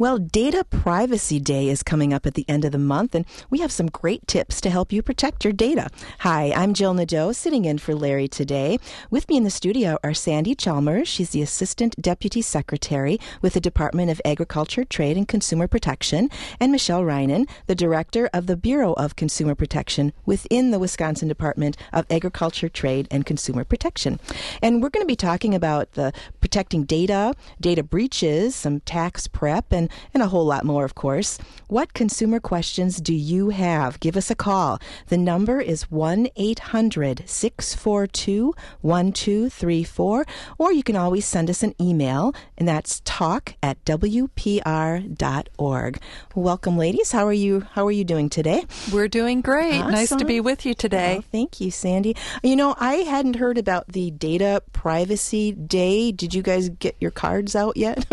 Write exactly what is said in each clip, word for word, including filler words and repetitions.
Well, Data Privacy Day is coming up at the end of the month, and we have some great tips to help you protect your data. Hi, I'm Jill Nadeau, sitting in for Larry today. With me in the studio are Sandy Chalmers. She's the Assistant Deputy Secretary with the Department of Agriculture, Trade, and Consumer Protection, and Michelle Reinen, the Director of the Bureau of Consumer Protection within the Wisconsin Department of Agriculture, Trade, and Consumer Protection. And we're going to be talking about the protecting data, data breaches, some tax prep, and and a whole lot more, of course. What consumer questions do you have? Give us a call. The number is one eight hundred six four two one two three four, or you can always send us an email, and that's talk at w p r dot org. Welcome, ladies. How are you? How are you doing today? We're doing great. Awesome. Nice to be with you today. Well, thank you, Sandy. You know, I hadn't heard about the Data Privacy Day. Did you guys get your cards out yet?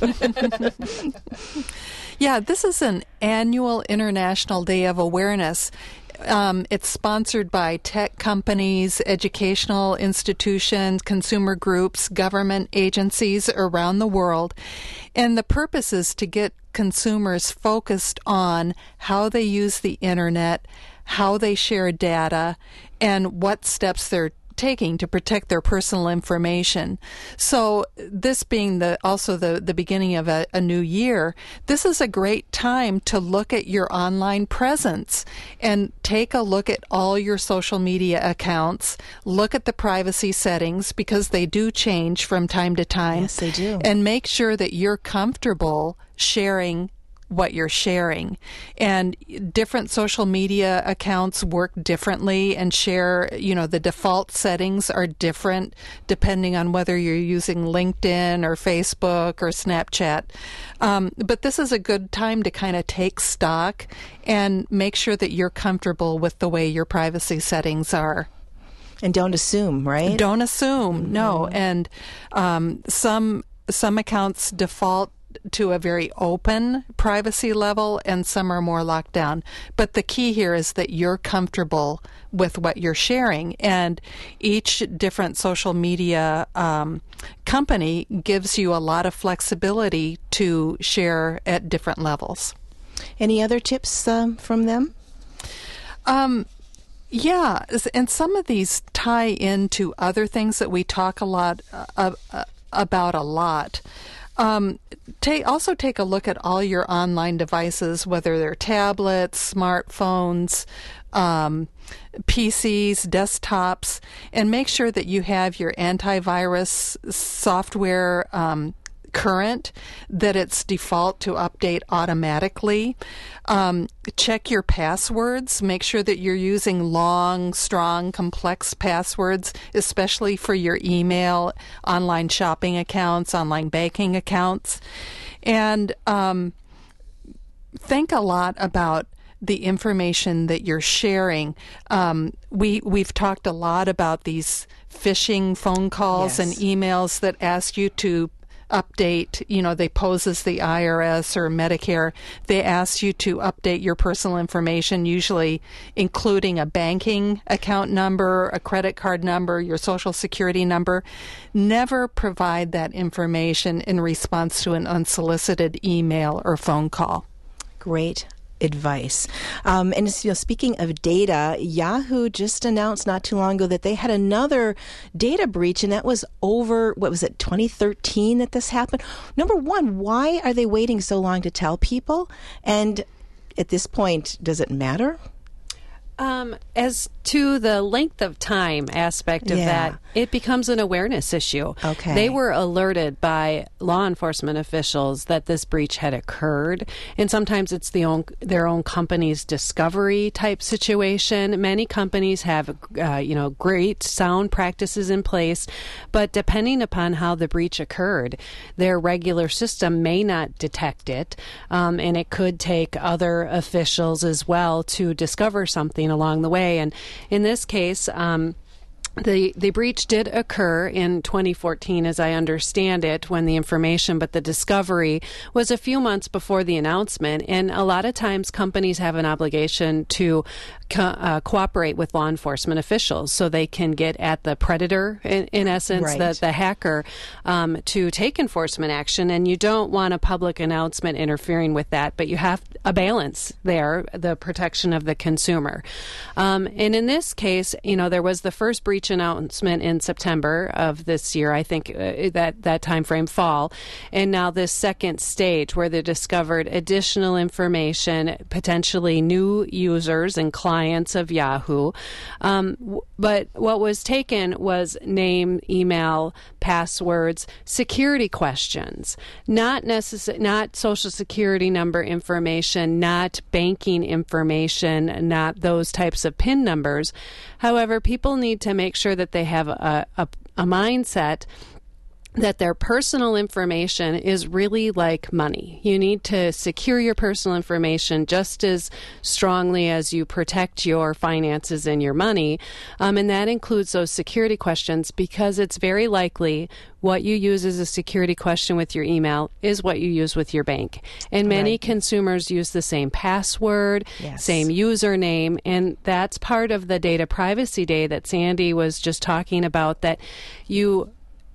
Yeah, this is an annual International Day of Awareness. Um, it's sponsored by tech companies, educational institutions, consumer groups, government agencies around the world. And the purpose is to get consumers focused on how they use the internet, how they share data, and what steps they're taking to protect their personal information. So this being the also the, the beginning of a, a new year, this is a great time to look at your online presence and take a look at all your social media accounts, look at the privacy settings because they do change from time to time. Yes, they do. And make sure that you're comfortable sharing what you're sharing. And different social media accounts work differently and share, you know, the default settings are different depending on whether you're using LinkedIn or Facebook or Snapchat. Um, but this is a good time to kind of take stock and make sure that you're comfortable with the way your privacy settings are. And don't assume, right? Don't assume, Mm-hmm. no. And um, some some accounts default to a very open privacy level, and some are more locked down. But the key here is that you're comfortable with what you're sharing, and each different social media um, company gives you a lot of flexibility to share at different levels. Any other tips um, from them? Um, yeah, and some of these tie into other things that we talk a lot uh, uh, about a lot. Um, take, also take a look at all your online devices, whether they're tablets, smartphones, um, P Cs, desktops, and make sure that you have your antivirus software um, current, that it's default to update automatically. Um, check your passwords. Make sure that you're using long, strong, complex passwords, especially for your email, online shopping accounts, online banking accounts. And um, think a lot about the information that you're sharing. Um, we, we've talked a lot about these phishing phone calls Yes. and emails that ask you to update, you know, they pose as the I R S or Medicare. They ask you to update your personal information, usually including a banking account number, a credit card number, your social security number. Never provide that information in response to an unsolicited email or phone call. Great advice. Um, and you know, speaking of data, Yahoo just announced not too long ago that they had another data breach, and that was over, what was it, twenty thirteen that this happened? Number one, why are they waiting so long to tell people? And at this point, does it matter? Um, as to the length of time aspect of Yeah. that, it becomes an awareness issue. Okay. They were alerted by law enforcement officials that this breach had occurred, and sometimes it's the own, their own company's discovery type situation. Many companies have, uh, you know, great sound practices in place, but depending upon how the breach occurred, their regular system may not detect it, um, and it could take other officials as well to discover something along the way. And in this case, um, The the breach did occur in twenty fourteen, as I understand it, when the information, but the discovery was a few months before the announcement. And a lot of times companies have an obligation to co- uh, cooperate with law enforcement officials so they can get at the predator, in, in essence, Right. the, the hacker, um, to take enforcement action. And you don't want a public announcement interfering with that, but you have a balance there, the protection of the consumer. Um, and in this case, you know, there was the first breach announcement in September of this year, I think uh, that that time frame, fall, and now this second stage where they discovered additional information, potentially new users and clients of Yahoo. Um, w- but what was taken was name, email, passwords, security questions, not necess- not social security number information, not banking information, not those types of PIN numbers. However, people need to make sure that they have a, a, a mindset that their personal information is really like money. You need to secure your personal information just as strongly as you protect your finances and your money. Um, and that includes those security questions, because it's very likely what you use as a security question with your email is what you use with your bank. And many Right. consumers use the same password, Yes. same username, and that's part of the data privacy day that Sandy was just talking about, that you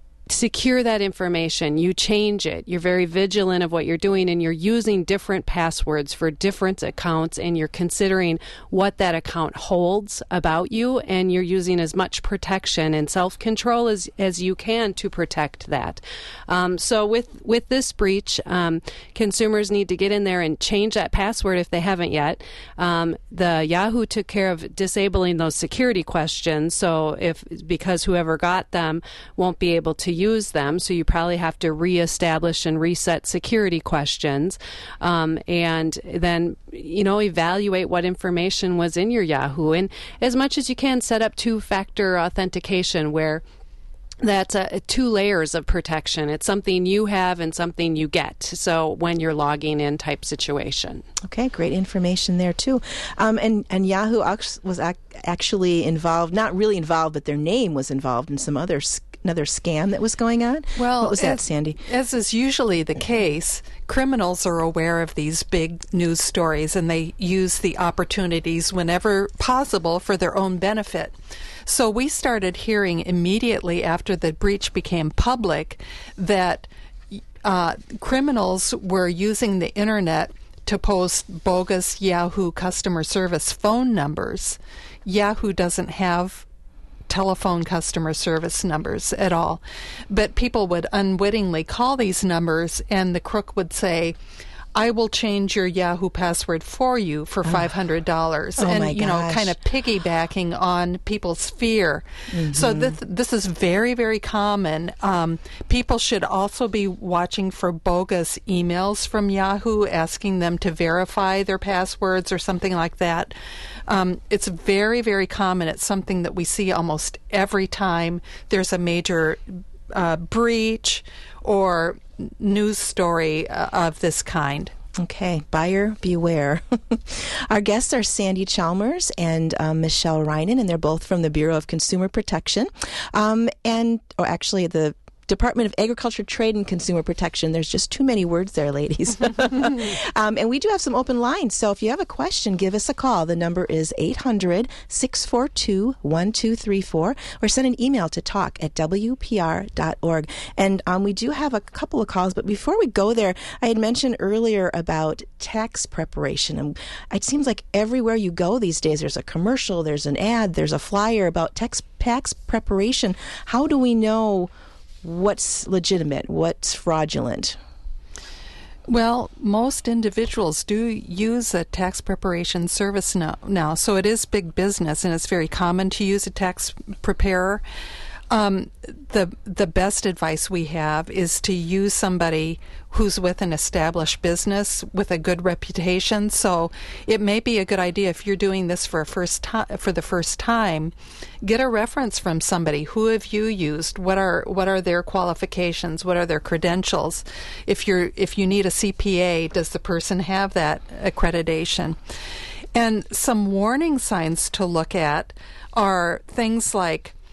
secure that information, you change it, you're very vigilant of what you're doing, and you're using different passwords for different accounts, and you're considering what that account holds about you, and you're using as much protection and self-control as, as you can to protect that. Um, so with, with this breach, um, consumers need to get in there and change that password if they haven't yet. Um, the Yahoo took care of disabling those security questions, so if because whoever got them won't be able to use them, so you probably have to reestablish and reset security questions, um, and then, you know, evaluate what information was in your Yahoo, and as much as you can, set up two-factor authentication, where that's uh, two layers of protection. It's something you have and something you get. So when you're logging in type situation. Okay, great information there too. Um, and and Yahoo act- was ac- actually involved, not really involved, but their name was involved in some other sc- another scam that was going on. Well, what was that, as, Sandy? As is usually the case, criminals are aware of these big news stories, and they use the opportunities whenever possible for their own benefit. So we started hearing immediately after the breach became public that uh, criminals were using the internet to post bogus Yahoo customer service phone numbers. Yahoo doesn't have telephone customer service numbers at all, but people would unwittingly call these numbers, and the crook would say, I will change your Yahoo password for you for five hundred dollars. Oh, and, my you know, gosh. kind of piggybacking on people's fear. Mm-hmm. So this, this is very, very common. Um, people should also be watching for bogus emails from Yahoo asking them to verify their passwords or something like that. Um, it's very, very common. It's something that we see almost every time there's a major uh, breach or news story uh, of this kind. Okay, buyer beware. Our guests are Sandy Chalmers and um, Michelle Reinen, and they're both from the Bureau of Consumer Protection. Um, and, or actually, the Department of Agriculture, Trade, and Consumer Protection. There's just too many words there, ladies. um, and we do have some open lines, so if you have a question, give us a call. The number is eight hundred, six four two, one two three four, or send an email to talk at w p r dot org. And um, we do have a couple of calls, but before we go there, I had mentioned earlier about tax preparation. And it seems like everywhere you go these days, there's a commercial, there's an ad, there's a flyer about tax, tax preparation. How do we know what's legitimate, what's fraudulent? Well, most individuals do use a tax preparation service now, now, so it is big business, and it's very common to use a tax preparer. Um, the the best advice we have is to use somebody who's with an established business with a good reputation. So it may be a good idea, if you're doing this for a first time, for the first time, get a reference from somebody. Who have you used? What are what are their qualifications? What are their credentials? If you're if you need a C P A, does the person have that accreditation? And some warning signs to look at are things like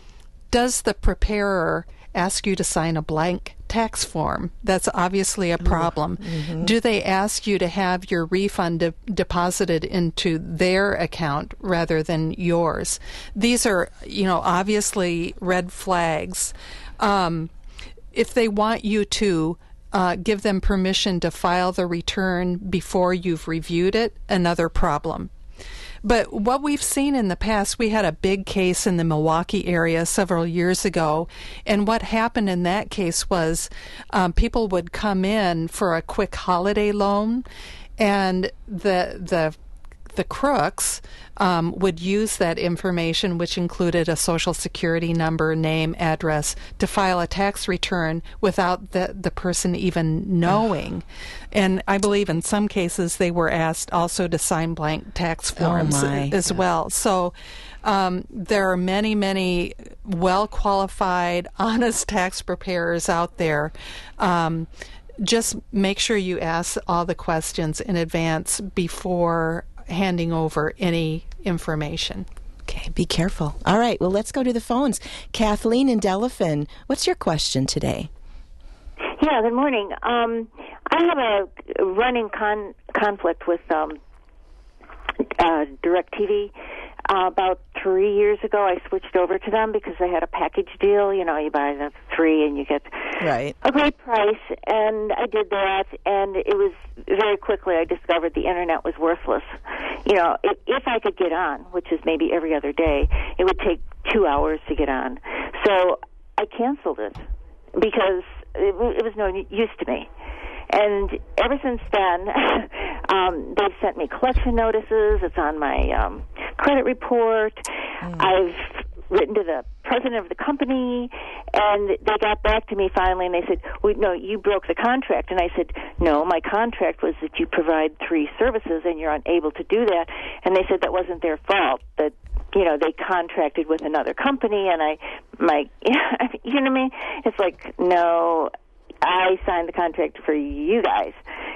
does the preparer ask you to sign a blank tax form? That's obviously a problem. Mm-hmm. Do they ask you to have your refund de- deposited into their account rather than yours? These are, you know, obviously red flags. Um, if they want you to uh, give them permission to file the return before you've reviewed it, another problem. But what we've seen in the past, we had a big case in the Milwaukee area several years ago, and what happened in that case was um, people would come in for a quick holiday loan, and the the the crooks um, would use that information, which included a social security number, name, address, to file a tax return without the, the person even knowing. And I believe in some cases they were asked also to sign blank tax forms oh my, as yeah. well. So um, there are many, many well-qualified, honest tax preparers out there. Um, just make sure you ask all the questions in advance before handing over any information. Okay, be careful. All right, well, let's go to the phones. Kathleen in Delavan, what's your question today? Yeah, good morning. Um, I have a running con- conflict with um, uh, DirecTV. Uh, about three years ago, I switched over to them because they had a package deal. You know, you buy the three and you get right. a great price. And I did that, and it was very quickly I discovered the Internet was worthless. You know, if, if I could get on, which is maybe every other day, it would take two hours to get on. So I canceled it because it, it was no use to me. And ever since then, um, they've sent me collection notices. It's on my um, credit report. Mm. I've written to the president of the company, and they got back to me finally, and they said, well, no, you broke the contract. And I said, no, my contract was that you provide three services, and you're unable to do that. And they said that wasn't their fault, that, you know, they contracted with another company, and I, my, you know what I mean? It's like, no, I signed the contract for you guys.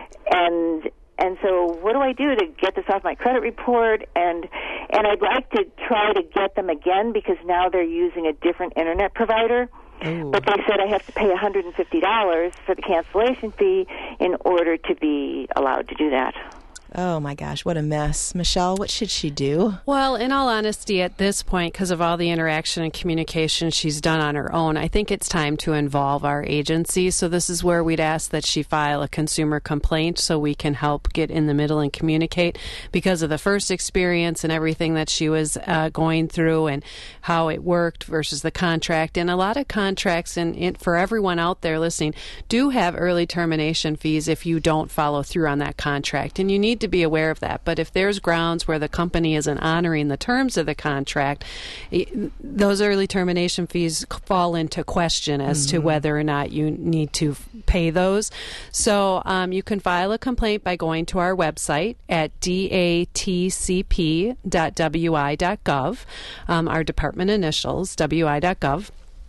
And and so what do I do to get this off my credit report? And and I'd like to try to get them again because now they're using a different Internet provider. Ooh. But they said I have to pay one hundred fifty dollars for the cancellation fee in order to be allowed to do that. Oh, my gosh, what a mess. Michelle, what should she do? Well, in all honesty, at this point, because of all the interaction and communication she's done on her own, I think it's time to involve our agency. So this is where we'd ask that she file a consumer complaint so we can help get in the middle and communicate because of the first experience and everything that she was uh, going through and how it worked versus the contract. And a lot of contracts, and it, for everyone out there listening, do have early termination fees if you don't follow through on that contract. And you need to be aware of that. But if there's grounds where the company isn't honoring the terms of the contract, those early termination fees fall into question as mm-hmm. to whether or not you need to pay those. So um, you can file a complaint by going to our website at d a t c p dot w i dot gov, um, our department initials, w i dot gov.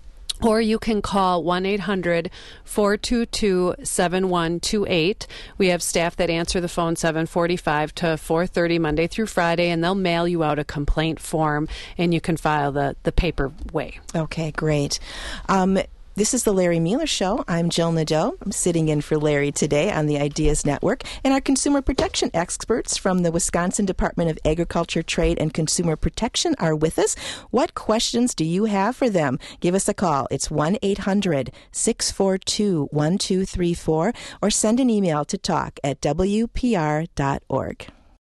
Or you can call one eight hundred four two two seven one two eight. We have staff that answer the phone seven forty-five to four thirty Monday through Friday, and they'll mail you out a complaint form, and you can file the, the paper way. Okay, great. Um, This is the Larry Mueller Show. I'm Jill Nadeau. I'm sitting in for Larry today on the Ideas Network. And our consumer protection experts from the Wisconsin Department of Agriculture, Trade, and Consumer Protection are with us. What questions do you have for them? Give us a call. It's one eight hundred six four two one two three four or send an email to talk at w p r dot org.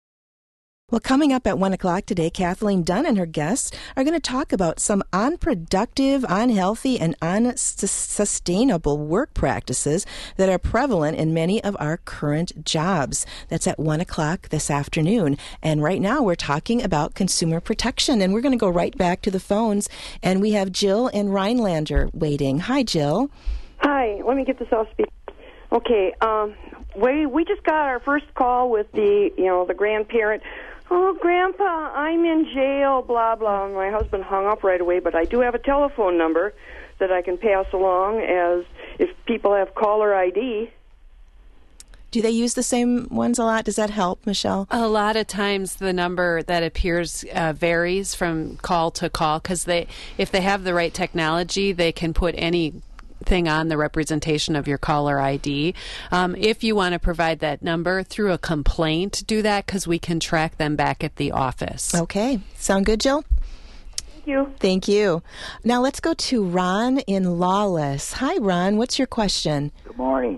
Well, coming up at one o'clock today, Kathleen Dunn and her guests are going to talk about some unproductive, unhealthy, and unsustainable work practices that are prevalent in many of our current jobs. That's at one o'clock this afternoon. And right now we're talking about consumer protection, and we're going to go right back to the phones. And we have Jill in Rhinelander waiting. Hi, Jill. Hi. Let me get this off speaker. Okay. Um, we we just got our first call with the you know the grandparent. Oh, Grandpa, I'm in jail, blah, blah. And my husband hung up right away, but I do have a telephone number that I can pass along as if people have caller I D. Do they use the same ones a lot? Does that help, Michelle? A lot of times the number that appears uh, varies from call to call because they, if they have the right technology, they can put any thing on the representation of your caller I D. Um, if you want to provide that number through a complaint, do that because we can track them back at the office. Okay. Sound good, Jill? Thank you. Thank you. Now let's go to Ron in Lawless. Hi, Ron. What's your question? Good morning.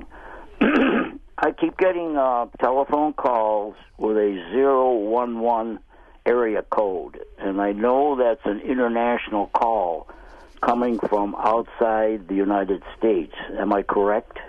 I keep getting uh, telephone calls with a zero one one area code, and I know that's an international call coming from outside the United States. Am I correct?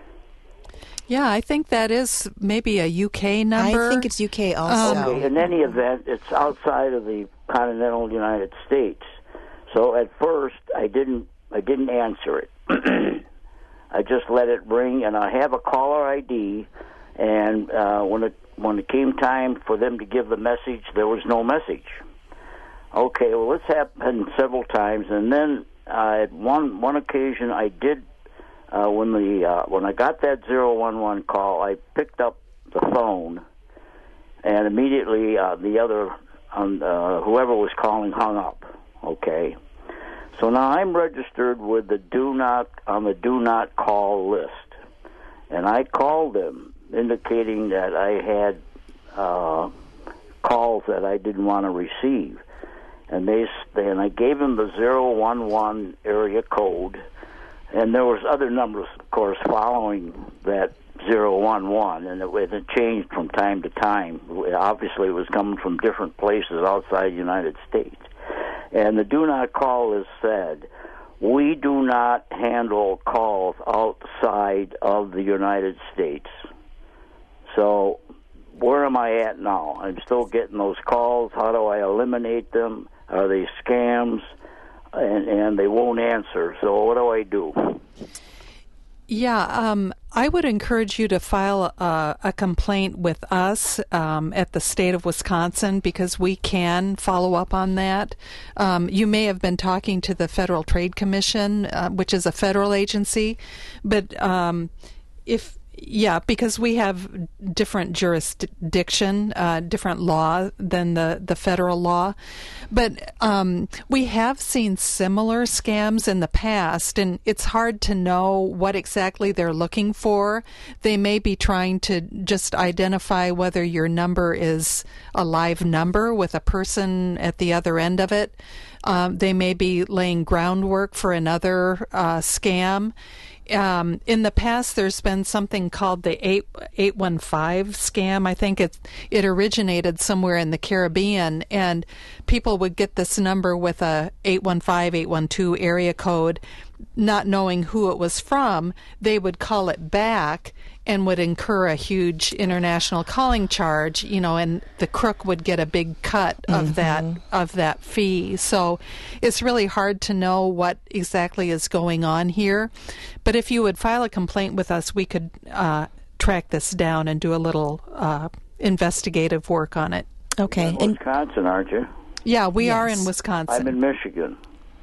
Yeah, I think that is maybe a U K number. I think it's U K also. Um, Okay, in any event, it's outside of the continental United States. So at first, I didn't, I didn't answer it. I just let it ring, and I have a caller I D. And uh, when it when it came time for them to give the message, there was no message. Okay, well, this happened several times, and then uh, at one one occasion, I did uh, when the uh, when I got that zero one one call, I picked up the phone, and immediately uh, the other um, uh, whoever was calling hung up. Okay. So now I'm registered with the do not on the do not call list, and I called them indicating that I had uh, calls that I didn't want to receive, and they and I gave them the zero one one area code, and there was other numbers, of course, following that zero one one, and it, it changed from time to time. Obviously, it was coming from different places outside the United States. And the do not call is said, we do not handle calls outside of the United States. So where am I at now? I'm still getting those calls. How do I eliminate them? Are they scams? And, and they won't answer. So what do I do? Yeah, um, I would encourage you to file a, a complaint with us um, at the state of Wisconsin because we can follow up on that. Um, you may have been talking to the Federal Trade Commission, uh, which is a federal agency, but um, if Yeah, because we have different jurisdiction, uh, different law than the, the federal law. But um, we have seen similar scams in the past, and it's hard to know what exactly they're looking for. They may be trying to just identify whether your number is a live number with a person at the other end of it. Um, they may be laying groundwork for another uh, scam. Um, in the past, there's been something called the eight eight one five scam. I think it it originated somewhere in the Caribbean, and people would get this number with a eight one five, eight one two area code, not knowing who it was from. They would call it back and would incur a huge international calling charge, you know, and the crook would get a big cut of mm-hmm. that of that fee. So it's really hard to know what exactly is going on here. But if you would file a complaint with us, we could uh, track this down and do a little uh, investigative work on it. Okay. You're in Wisconsin, aren't you? Yeah, we yes. are in Wisconsin. I'm in Michigan.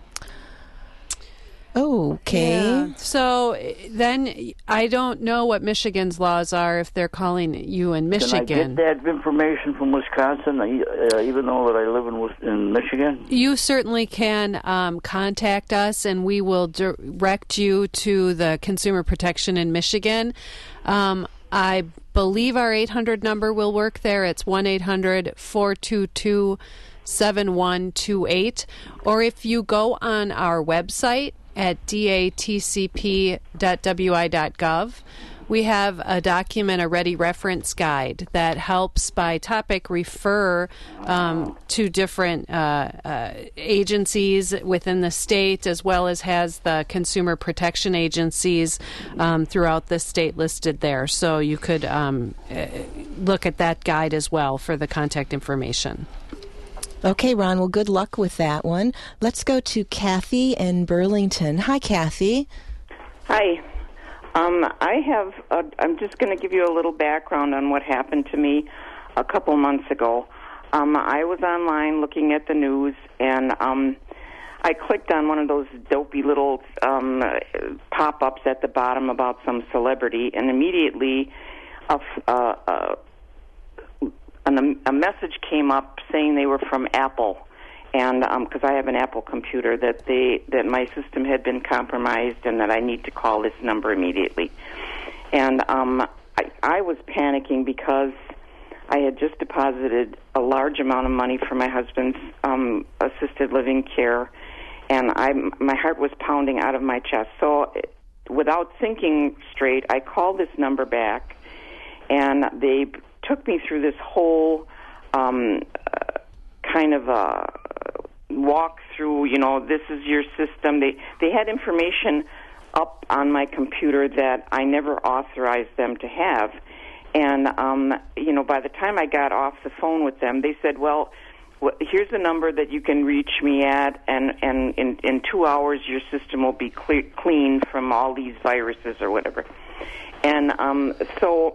Okay. Yeah. So then I don't know what Michigan's laws are if they're calling you in Michigan. Can I get that information from Wisconsin, uh, even though that I live in, in Michigan? You certainly can um, contact us, and we will direct you to the Consumer Protection in Michigan. Um, I believe our eight hundred number will work there. It's one eight hundred four two two seven one two eight. Or if you go on our website, at d a t c p dot w i dot gov. We have a document, a ready reference guide that helps by topic refer um, to different uh, uh, agencies within the state, as well as has the consumer protection agencies um, throughout the state listed there. So you could um, look at that guide as well for the contact information. Okay, Ron, well, good luck with that one. Let's go to Kathy in Burlington. Hi, Kathy. Hi. Um, I have, a, I'm just going to give you a little background on what happened to me a couple months ago. Um, I was online looking at the news, and um, I clicked on one of those dopey little um, pop-ups at the bottom about some celebrity, and immediately a, uh, uh, an, a message came up saying they were from Apple, and because um, I have an Apple computer, that they that my system had been compromised and that I need to call this number immediately. And um, I, I was panicking because I had just deposited a large amount of money for my husband's um, assisted living care, and I my heart was pounding out of my chest. So, without thinking straight, I called this number back, and they took me through this whole um, uh, kind of a walk through. You know, this is your system. They they had information up on my computer that I never authorized them to have. And, um, you know, by the time I got off the phone with them, they said, well, w- here's the number that you can reach me at, and, and in, in two hours your system will be cle- clean from all these viruses or whatever. And um, so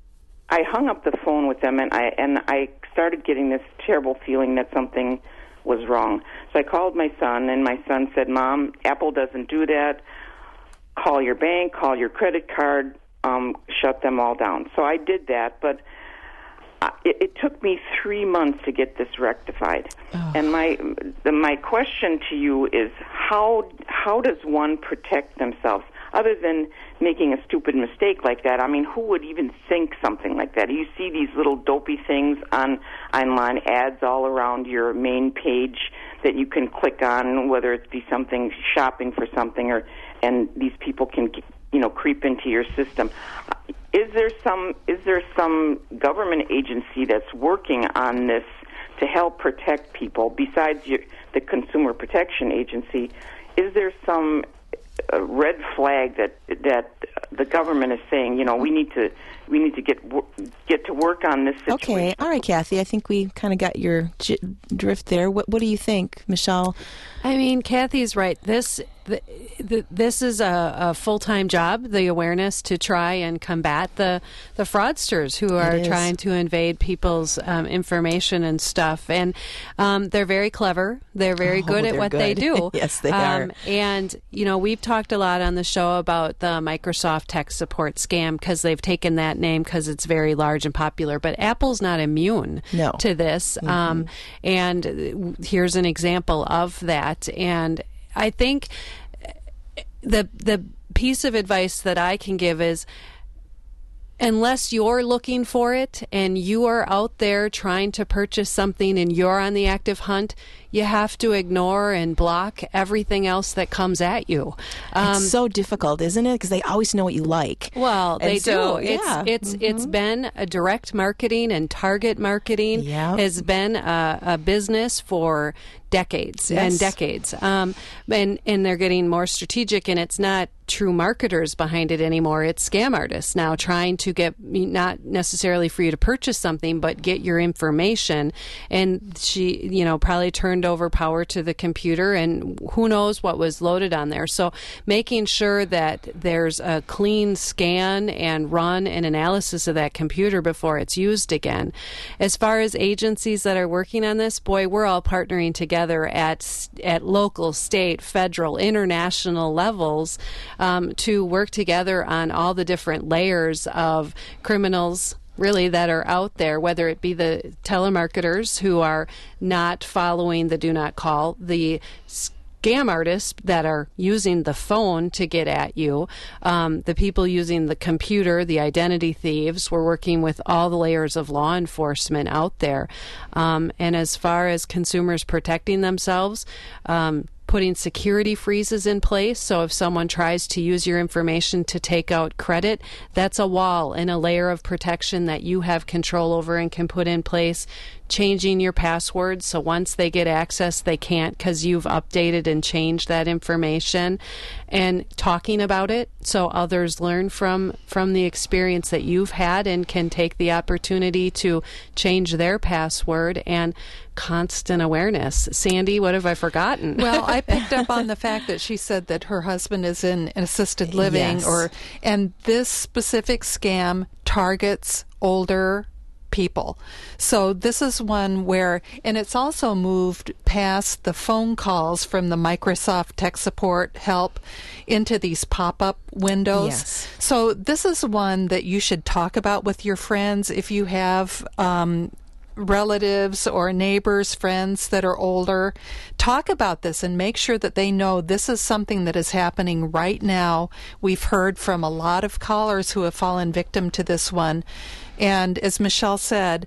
I hung up the phone with them, and I, and I started getting this terrible feeling that something was wrong. So I called my son, and my son said, Mom, Apple doesn't do that. Call your bank, call your credit card. Um, shut them all down. So I did that, but uh, it, it took me three months to get this rectified. Oh. And my the, my question to you is, how how does one protect themselves other than making a stupid mistake like that? I mean, who would even think something like that? You see these little dopey things on online ads all around your main page that you can click on, whether it be something shopping for something, or and these people can, you know, creep into your system. Is there some is there some government agency that's working on this to help protect people besides your, the Consumer Protection Agency? Is there some uh, red flag that that the government is saying, you know, we need to we need to get get to work on this situation? Okay, all right, Kathy. I think we kind of got your j- drift there. What what do you think, Michelle? I mean, Kathy's right. This the, the, this is a, a full-time job, the awareness to try and combat the, the fraudsters who are trying to invade people's um, information and stuff. And um, they're very clever. They're very oh, good at what good. they do. Yes, they um, are. And, you know, we've talked a lot on the show about the Microsoft tech support scam because they've taken that name because it's very large and popular. But Apple's not immune no. to this. Mm-hmm. Um, and here's an example of that. And I think the the piece of advice that I can give is, unless you're looking for it and you are out there trying to purchase something and you're on the active hunt, you have to ignore and block everything else that comes at you. Um, it's so difficult, isn't it? Because they always know what you like. Well, and they so, do. Yeah. It's it's mm-hmm. it's been a direct marketing and target marketing yep. has been a, a business for decades yes. and decades. Um, and and they're getting more strategic, and it's not true marketers behind it anymore. It's scam artists now trying to get, not necessarily for you to purchase something, but get your information. And she, you know, probably turned over power to the computer, and who knows what was loaded on there. So making sure that there's a clean scan and run and analysis of that computer before it's used again. As far as agencies that are working on this, boy, we're all partnering together at at local, state, federal, international levels um, to work together on all the different layers of criminals really that are out there, whether it be the telemarketers who are not following the do not call, the scam artists that are using the phone to get at you, um, the people using the computer, the identity thieves. We're working with all the layers of law enforcement out there. Um, and as far as consumers protecting themselves, um, putting security freezes in place. So if someone tries to use your information to take out credit, that's a wall and a layer of protection that you have control over and can put in place. Changing your password so once they get access, they can't because you've updated and changed that information, and talking about it so others learn from from the experience that you've had and can take the opportunity to change their password, and constant awareness. Sandy, what have I forgotten? Well, I picked up on the fact that she said that her husband is in assisted living, yes. or and this specific scam targets older people. So this is one where, and it's also moved past the phone calls from the Microsoft tech support help into these pop-up windows. Yes. So this is one that you should talk about with your friends if you have um, relatives or neighbors, friends that are older. Talk about this and make sure that they know this is something that is happening right now. We've heard from a lot of callers who have fallen victim to this one. And as Michelle said,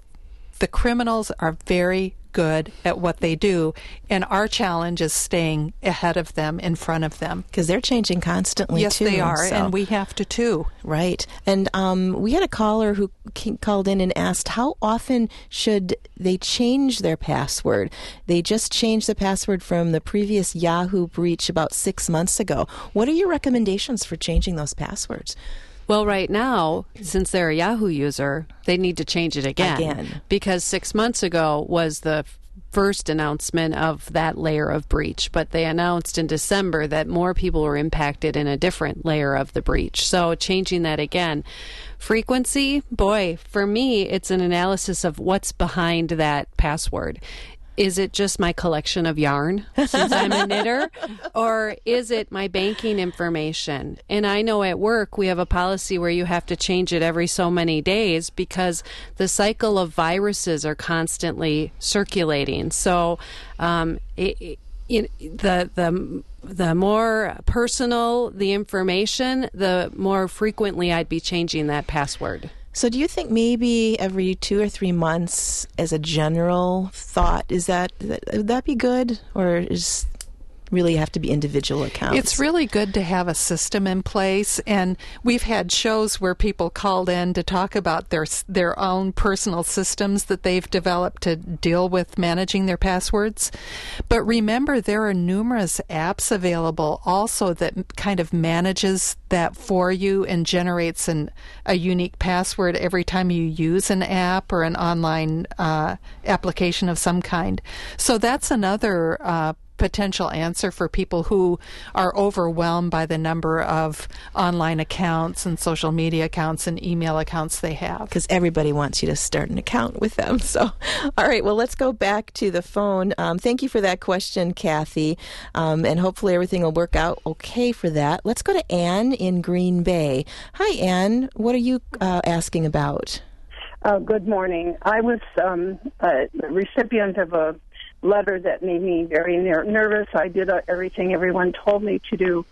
the criminals are very good at what they do, and our challenge is staying ahead of them, in front of them. Because they're changing constantly, yes, too. Yes, they are, so. and we have to, too. Right. And um, we had a caller who c- called in and asked, how often should they change their password? They just changed the password from the previous Yahoo breach about six months ago. What are your recommendations for changing those passwords? Well, right now, since they're a Yahoo user, they need to change it again. Again. Because six months ago was the first announcement of that layer of breach. But they announced in December that more people were impacted in a different layer of the breach. So changing that again. Frequency, boy, for me, it's an analysis of what's behind that password. Is it just my collection of yarn since I'm a knitter? Or is it my banking information? And I know at work we have a policy where you have to change it every so many days because the cycle of viruses are constantly circulating. So um, it, it, the the the more personal the information, the more frequently I'd be changing that password. So do you think maybe every two or three months as a general thought, is that, that would that be good? Or is really have to be individual accounts? It's really good to have a system in place, and we've had shows where people called in to talk about their their own personal systems that they've developed to deal with managing their passwords. But remember, there are numerous apps available also that kind of manages that for you and generates an, a unique password every time you use an app or an online uh, application of some kind. So that's another uh, potential answer for people who are overwhelmed by the number of online accounts and social media accounts and email accounts they have. Because everybody wants you to start an account with them. So, all right, well, let's go back to the phone. Um, thank you for that question, Kathy, um, and hopefully everything will work out okay for that. Let's go to Ann in Green Bay. Hi, Ann. What are you uh, asking about? Uh, good morning. I was um, a recipient of a letter that made me very ner- nervous. I did uh, everything everyone told me to do.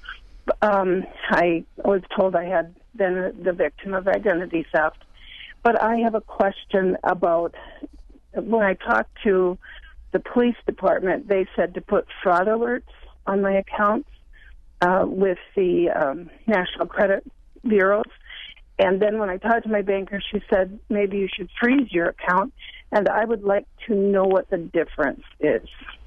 Um, I was told I had been the victim of identity theft. But I have a question about when I talked to the police department, they said to put fraud alerts on my accounts uh, with the um, National Credit Bureaus. And then when I talked to my banker, she said maybe you should freeze your account. And I would like to know what the difference is.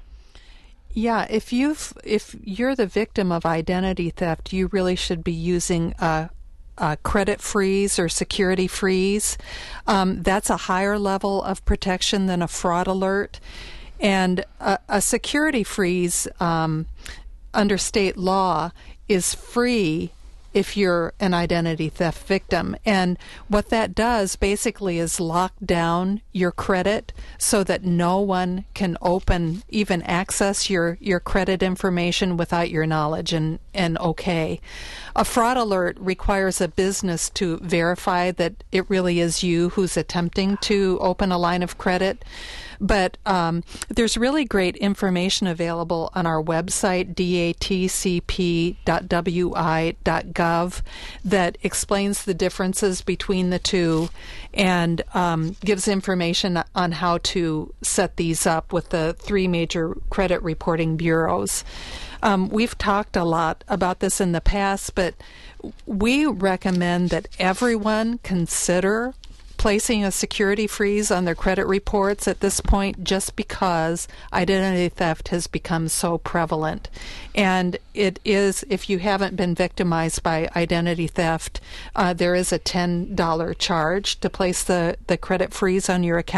Yeah, if you've if you're the victim of identity theft, you really should be using a, a credit freeze or security freeze. Um, that's a higher level of protection than a fraud alert. And a, a security freeze um, under state law is free if you're an identity theft victim. And what that does basically is lock down your credit so that no one can open, even access your, your credit information without your knowledge and, and okay. A fraud alert requires a business to verify that it really is you who's attempting to open a line of credit. But um, there's really great information available on our website, d a t c p dot w i dot gov, that explains the differences between the two and um, gives information on how to set these up with the three major credit reporting bureaus. Um, we've talked a lot about this in the past, but we recommend that everyone consider placing a security freeze on their credit reports at this point, just because identity theft has become so prevalent. And it is, if you haven't been victimized by identity theft, uh, there is a ten dollars charge to place the, the credit freeze on your account.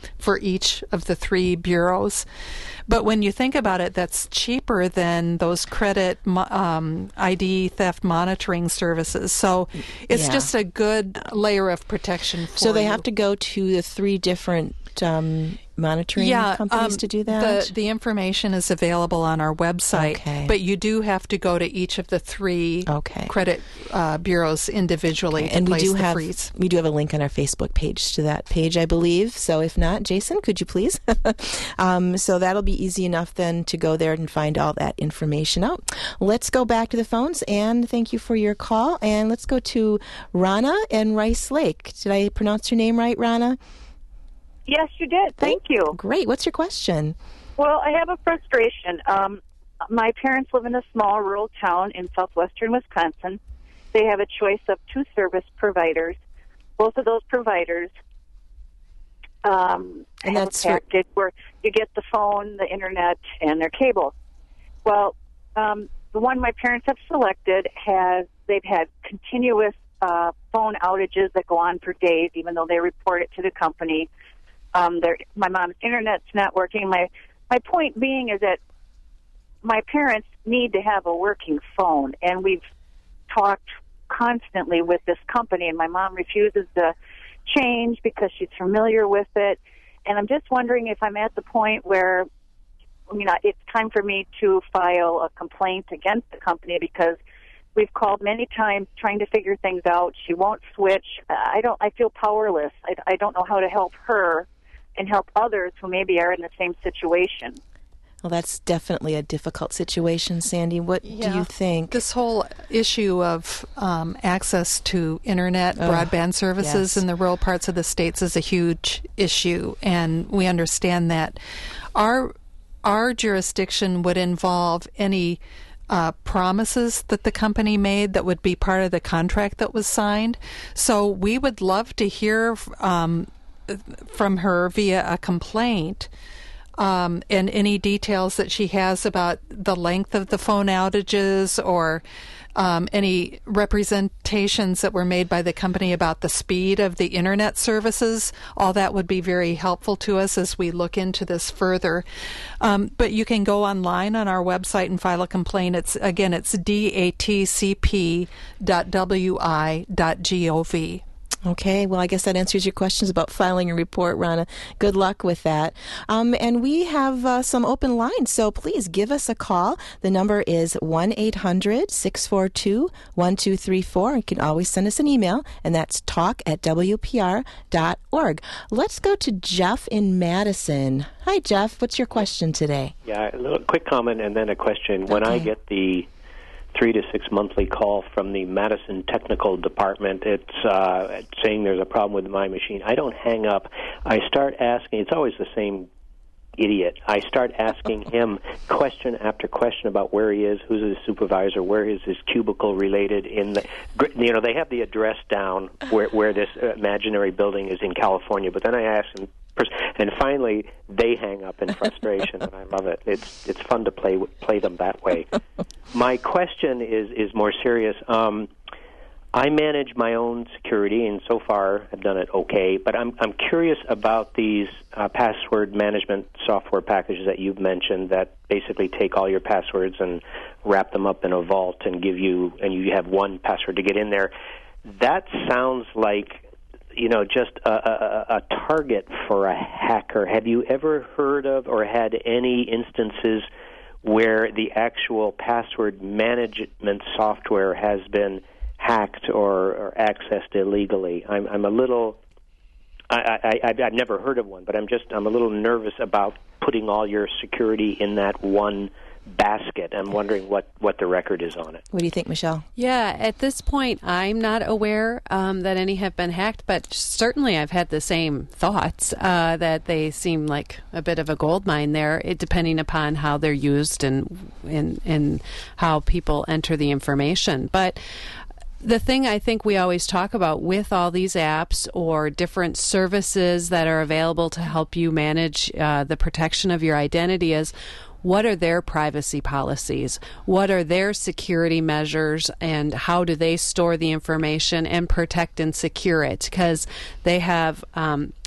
for each of the three bureaus. But when you think about it, that's cheaper than those credit um, I D theft monitoring services. So it's Yeah. just a good layer of protection for So they you. have to go to the three different um, monitoring yeah, companies um, to do that? The, the information is available on our website, Okay. but you do have to go to each of the three Okay. credit uh, bureaus individually to and we place do the have freeze. we do have a link on our Facebook page to that page, I believe. So if not, Jason, could you please? um, so that'll be easy enough then to go there and find all that information out. Let's go back to the phones, and thank you for your call. And let's go to Rana and Rice Lake. Did I pronounce your name right, Rana? Yes, you did. Thank you. Great. What's your question? Well, I have a frustration. Um, my parents live in a small rural town in southwestern Wisconsin. They have a choice of two service providers. Both of those providers um, And have that's a for- package where you get the phone, the internet, and their cable. Well, um, the one my parents have selected has they've had continuous uh, phone outages that go on for days, even though they report it to the company. Um, their, my mom's internet's not working. My my point being is that my parents need to have a working phone, and we've talked constantly with this company, and my mom refuses to change because she's familiar with it. And I'm just wondering if I'm at the point where, you know, it's time for me to file a complaint against the company because we've called many times trying to figure things out. She won't switch. I don't. I feel powerless. I, I don't know how to help her and help others who maybe are in the same situation. Well, that's definitely a difficult situation, Sandy. What do Yeah. you think? This whole issue of um, access to internet, Oh, broadband services yes. in the rural parts of the states is a huge issue, and we understand that. Our our jurisdiction would involve any uh, promises that the company made that would be part of the contract that was signed. So we would love to hear um, from her via a complaint. Um, and any details that she has about the length of the phone outages or um, any representations that were made by the company about the speed of the internet services, all that would be very helpful to us as we look into this further. Um, but you can go online on our website and file a complaint. It's again, it's d a t c p dot w i dot gov. Okay, well, I guess that answers your questions about filing a report, Rana. Good luck with that. Um, and we have uh, some open lines, so please give us a call. The number is one eight hundred six four two one two three four. You can always send us an email, and that's talk at w p r dot org. Let's go to Jeff in Madison. Hi, Jeff. What's your question today? Yeah, a little quick comment and then a question. When I Okay. get the three to six monthly call from the Madison Technical Department, it's uh, saying there's a problem with my machine. I don't hang up. I start asking. It's always the same idiot. I start asking him question after question about where he is, who's his supervisor, where is his cubicle related in the, you know, they have the address down where where this imaginary building is in California, but then I ask him, and finally they hang up in frustration, and I love it. It's it's fun to play play them that way. My question is is more serious. Um, I manage my own security, and so far I've done it okay. But I'm I'm curious about these uh, password management software packages that you've mentioned that basically take all your passwords and wrap them up in a vault and give you and you have one password to get in there. That sounds like, you know, just a, a, a target for a hacker. Have you ever heard of or had any instances where the actual password management software has been hacked or, or accessed illegally? I'm, I'm a little. I, I, I've never heard of one, but I'm just I'm a little nervous about putting all your security in that one basket. I'm wondering what, what the record is on it. What do you think, Michelle? Yeah, at this point, I'm not aware um, that any have been hacked, but certainly I've had the same thoughts uh, that they seem like a bit of a gold mine there, it, depending upon how they're used and, and, and how people enter the information. But the thing I think we always talk about with all these apps or different services that are available to help you manage uh, the protection of your identity is, what are their privacy policies? What are their security measures, and how do they store the information and protect and secure it? Because they have um,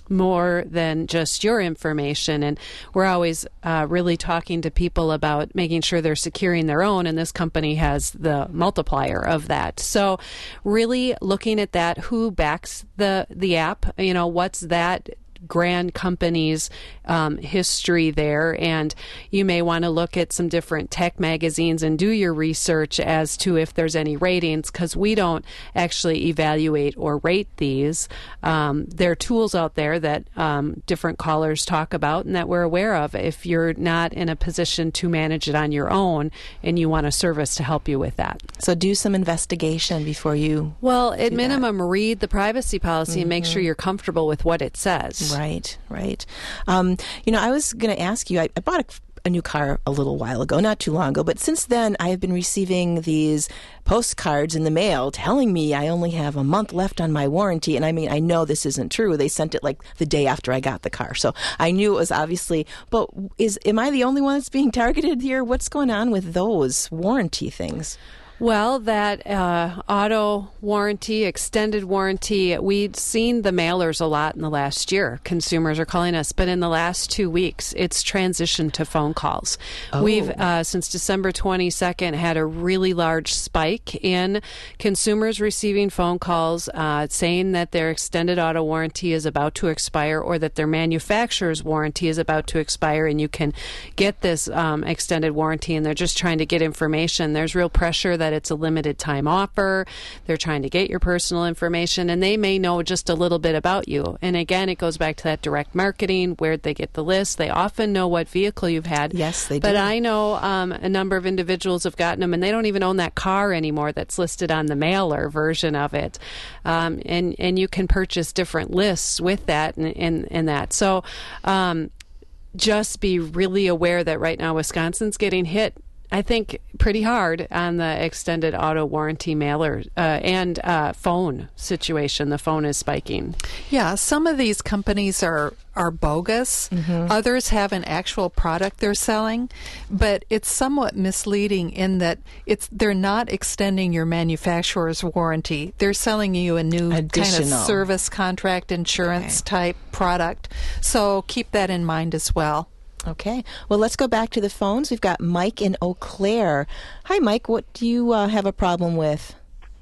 more than just your information. And we're always uh, really talking to people about making sure they're securing their own, and this company has the multiplier of that. So really looking at that, who backs the, the app, you know, what's that grand company's um, history there, and you may want to look at some different tech magazines and do your research as to if there's any ratings, because we don't actually evaluate or rate these. Um, there are tools out there that um, different callers talk about and that we're aware of if you're not in a position to manage it on your own and you want a service to help you with that. So do some investigation before you Well, at minimum, that. read the privacy policy mm-hmm. and make sure you're comfortable with what it says. Right, right. Um, you know, I was going to ask you, I, I bought a, a new car a little while ago, not too long ago, but since then I have been receiving these postcards in the mail telling me I only have a month left on my warranty. And I mean, I know this isn't true. They sent it like the day after I got the car. So I knew it was obviously, but is am I the only one that's being targeted here? What's going on with those warranty things? Well, that uh, auto warranty, extended warranty, we'd seen the mailers a lot in the last year. Consumers are calling us, but in the last two weeks, it's transitioned to phone calls. Oh. We've, uh, since December twenty-second, had a really large spike in consumers receiving phone calls uh, saying that their extended auto warranty is about to expire or that their manufacturer's warranty is about to expire, and you can get this um, extended warranty, and they're just trying to get information. There's real pressure that that it's a limited time offer. They're trying to get your personal information, and they may know just a little bit about you. And again, it goes back to that direct marketing. Where'd they get the list? They often know what vehicle you've had. Yes, they do. But I know um, a number of individuals have gotten them, and they don't even own that car anymore that's listed on the mailer version of it. Um, and, and you can purchase different lists with that and, and, and that. So um, just be really aware that right now Wisconsin's getting hit, I think, pretty hard on the extended auto warranty mailer uh, and uh, phone situation. The phone is spiking. Yeah, some of these companies are, are bogus. Mm-hmm. Others have an actual product they're selling, but it's somewhat misleading in that it's they're not extending your manufacturer's warranty. They're selling you a new Additional. kind of service contract insurance okay. type product. So keep that in mind as well. Okay. Well, let's go back to the phones. We've got Mike in Eau Claire. Hi, Mike. What do you uh, have a problem with?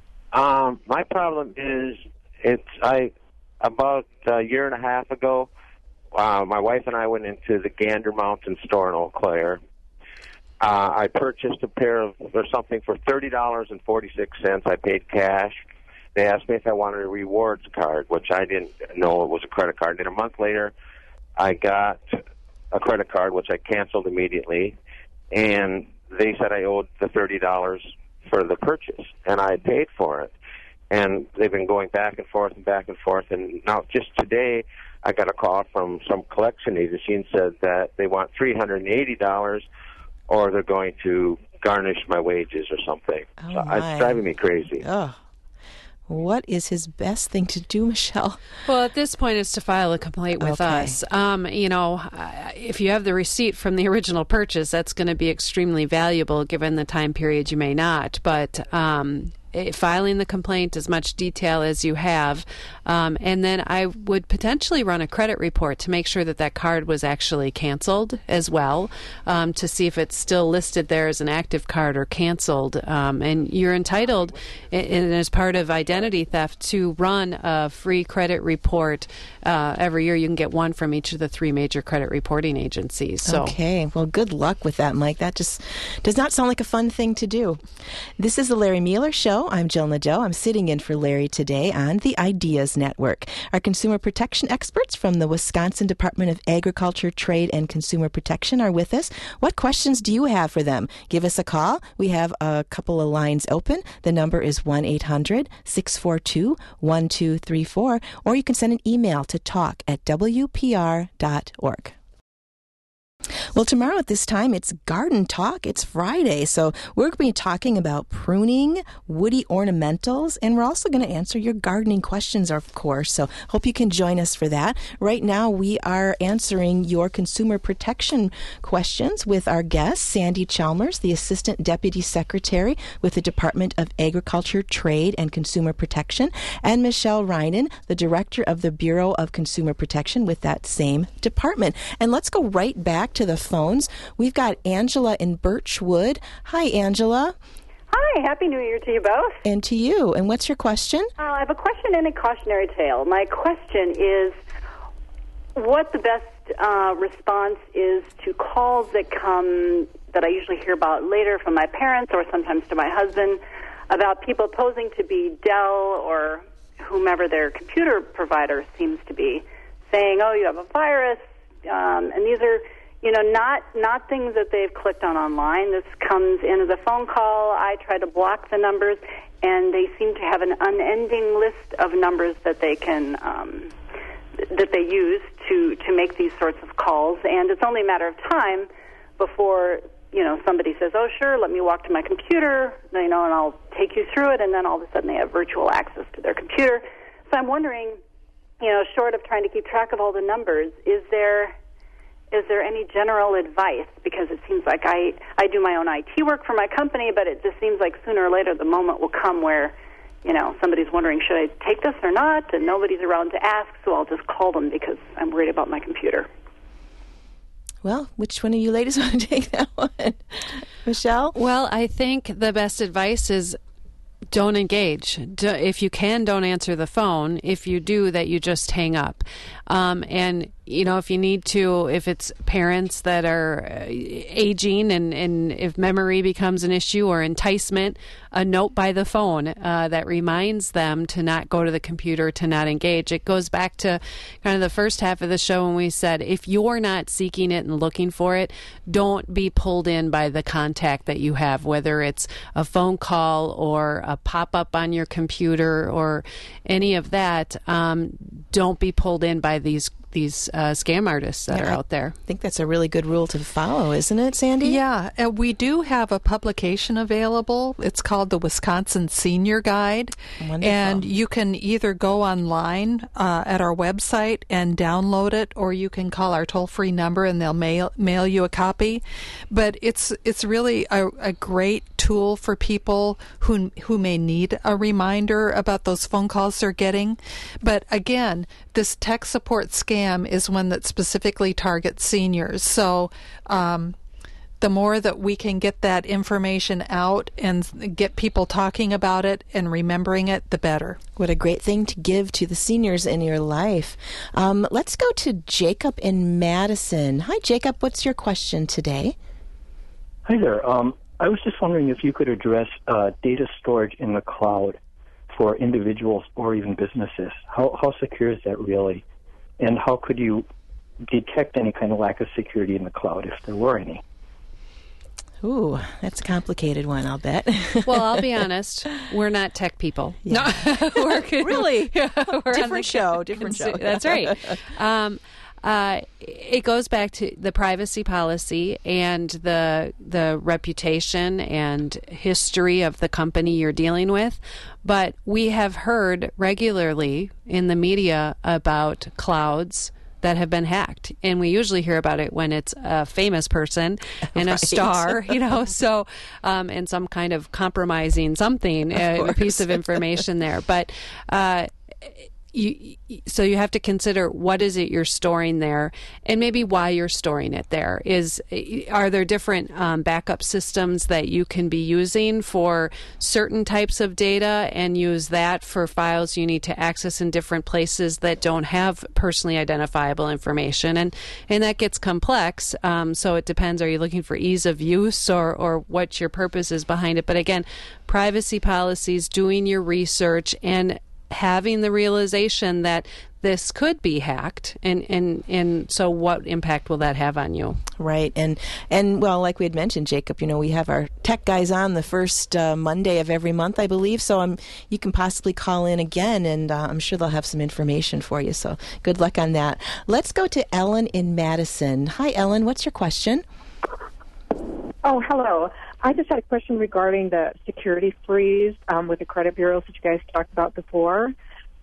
Um, my problem is it's I about a year and a half ago. Uh, my wife and I went into the Gander Mountain store in Eau Claire. Uh, I purchased a pair of or something for thirty dollars and forty six cents. I paid cash. They asked me if I wanted a rewards card, which I didn't know it was a credit card. Then a month later, I got a credit card, which I canceled immediately, and they said I owed the thirty dollars for the purchase, and I had paid for it. And they've been going back and forth and back and forth, and now just today I got a call from some collection agency and said that they want three hundred eighty dollars or they're going to garnish my wages or something. Oh, so it's driving me crazy. Oh. What is his best thing to do, Michelle? Well, at this point, it's to file a complaint with okay. us. Um, you know, if you have the receipt from the original purchase, that's going to be extremely valuable given the time period you may not. But um, filing the complaint, as much detail as you have, um, and then I would potentially run a credit report to make sure that that card was actually canceled as well, um, to see if it's still listed there as an active card or canceled. Um, and you're entitled, and as part of identity theft, to run a free credit report uh, every year. You can get one from each of the three major credit reporting agencies. So. Okay, well, good luck with that, Mike. That just does not sound like a fun thing to do. This is the Larry Mueller Show. I'm Jill Nadeau. I'm sitting in for Larry today on the Ideas Network. Our consumer protection experts from the Wisconsin Department of Agriculture, Trade, and Consumer Protection are with us. What questions do you have for them? Give us a call. We have a couple of lines open. The number is one eight hundred six four two one two three four, or you can send an email to talk at w p r dot org. Well, tomorrow at this time, it's Garden Talk. It's Friday, so we're going to be talking about pruning, woody ornamentals, and we're also going to answer your gardening questions, of course, so hope you can join us for that. Right now, we are answering your consumer protection questions with our guest, Sandy Chalmers, the Assistant Deputy Secretary with the Department of Agriculture, Trade, and Consumer Protection, and Michelle Reinen, the Director of the Bureau of Consumer Protection with that same department. And let's go right back to the phones. We've got Angela in Birchwood. Hi, Angela. Hi, Happy New Year to you both. And to you. And what's your question? Uh, I have a question and a cautionary tale. My question is what the best uh, response is to calls that come, that I usually hear about later from my parents or sometimes to my husband, about people posing to be Dell or whomever their computer provider seems to be, saying, oh, you have a virus, um, and these are, you know, not not things that they've clicked on online. This comes in as a phone call. I try to block the numbers, and they seem to have an unending list of numbers that they can um, that they use to to make these sorts of calls. And it's only a matter of time before, you know, somebody says, oh, sure, let me walk to my computer, you know, and I'll take you through it, and then all of a sudden they have virtual access to their computer. So I'm wondering, you know, short of trying to keep track of all the numbers, is there is there any general advice? Because it seems like I, I do my own I T work for my company, but it just seems like sooner or later the moment will come where, you know, somebody's wondering, should I take this or not? And nobody's around to ask, so I'll just call them because I'm worried about my computer. Well, which one of you ladies want to take that one? Michelle? Well, I think the best advice is don't engage. Do, if you can, don't answer the phone. If you do, that you just hang up. Um, and, you know, if you need to, if it's parents that are uh, aging and, and if memory becomes an issue or enticement, a note by the phone uh, that reminds them to not go to the computer, to not engage. It goes back to kind of the first half of the show when we said, if you're not seeking it and looking for it, don't be pulled in by the contact that you have, whether it's a phone call or a pop-up on your computer or any of that. Um, don't be pulled in by these these uh, scam artists that yeah, are out there. I think that's a really good rule to follow, isn't it, Sandy? Yeah, and we do have a publication available. It's called the Wisconsin Senior Guide. Wonderful. And you can either go online uh, at our website and download it, or you can call our toll-free number and they'll mail mail you a copy. But it's it's really a, a great tool for people who who may need a reminder about those phone calls they're getting. But again, this tech support scam is one that specifically targets seniors. So um, the more that we can get that information out and get people talking about it and remembering it, the better. What a great thing to give to the seniors in your life. Um, let's go to Jacob in Madison. Hi, Jacob. What's your question today? Hi there. Um, I was just wondering if you could address uh, data storage in the cloud for individuals or even businesses. How, how secure is that really? And how could you detect any kind of lack of security in the cloud if there were any? Ooh, that's a complicated one, I'll bet. Well, I'll be honest. We're not tech people. Yeah. No, we're, really? Yeah, we're different show, different show. That's right. Um, uh, it goes back to the privacy policy and the the reputation and history of the company you're dealing with. But we have heard regularly in the media about clouds that have been hacked, and we usually hear about it when it's a famous person and right. a star, you know, so um, and some kind of compromising something, uh, a piece of information there. But uh, you, so you have to consider what is it you're storing there, and maybe why you're storing it there. Is are there different um, backup systems that you can be using for certain types of data, and use that for files you need to access in different places that don't have personally identifiable information, and and that gets complex. Um, so it depends. Are you looking for ease of use, or or what your purpose is behind it? But again, privacy policies, doing your research, and having the realization that this could be hacked, and, and, and so what impact will that have on you? Right, and and well, like we had mentioned, Jacob, you know, we have our tech guys on the first uh, Monday of every month, I believe. So um, you can possibly call in again, and uh, I'm sure they'll have some information for you. So good luck on that. Let's go to Ellen in Madison. Hi, Ellen. What's your question? Oh, hello. I just had a question regarding the security freeze um, with the credit bureaus that you guys talked about before.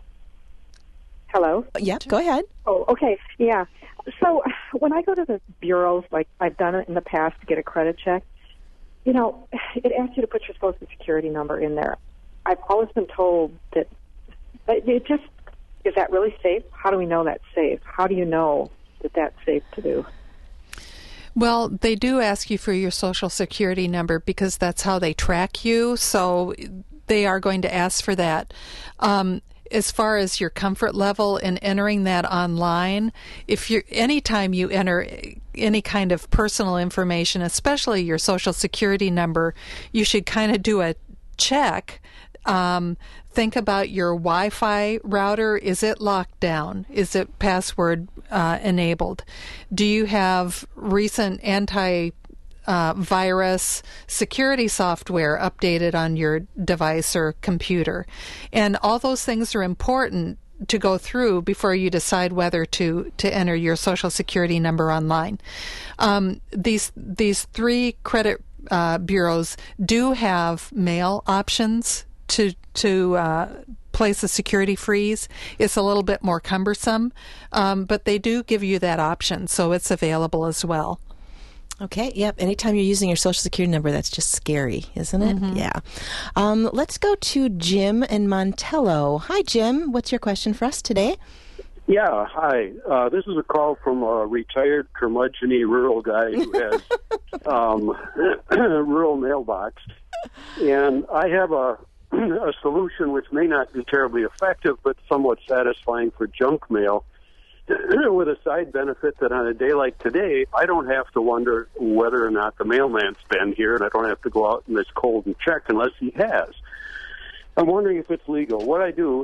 Hello? Yep, go ahead. Oh, okay. Yeah. So when I go to the bureaus, like I've done it in the past to get a credit check, you know, it asks you to put your Social Security number in there. I've always been told that it just, is that really safe? How do we know that's safe? How do you know that that's safe to do? Well, they do ask you for your Social Security number because that's how they track you, so they are going to ask for that. Um, as far as your comfort level in entering that online, if you're anytime you enter any kind of personal information, especially your Social Security number, you should kind of do a check. Um, think about your Wi-Fi router. Is it locked down? Is it password uh, enabled? Do you have recent anti Uh, virus security software updated on your device or computer? And all those things are important to go through before you decide whether to, to enter your Social Security number online. Um, these these three credit uh, bureaus do have mail options to to uh, place a security freeze. It's a little bit more cumbersome, um, but they do give you that option, so it's available as well. Okay, yep. Anytime you're using your Social Security number, that's just scary, isn't it? Mm-hmm. Yeah. Um, let's go to Jim in Montello. Hi, Jim. What's your question for us today? Yeah, hi. Uh, this is a call from a retired curmudgeon-y rural guy who has um, a rural mailbox. And I have a, a solution which may not be terribly effective, but somewhat satisfying for junk mail, with a side benefit that on a day like today, I don't have to wonder whether or not the mailman's been here, and I don't have to go out in this cold and check unless he has. I'm wondering if it's legal. What I do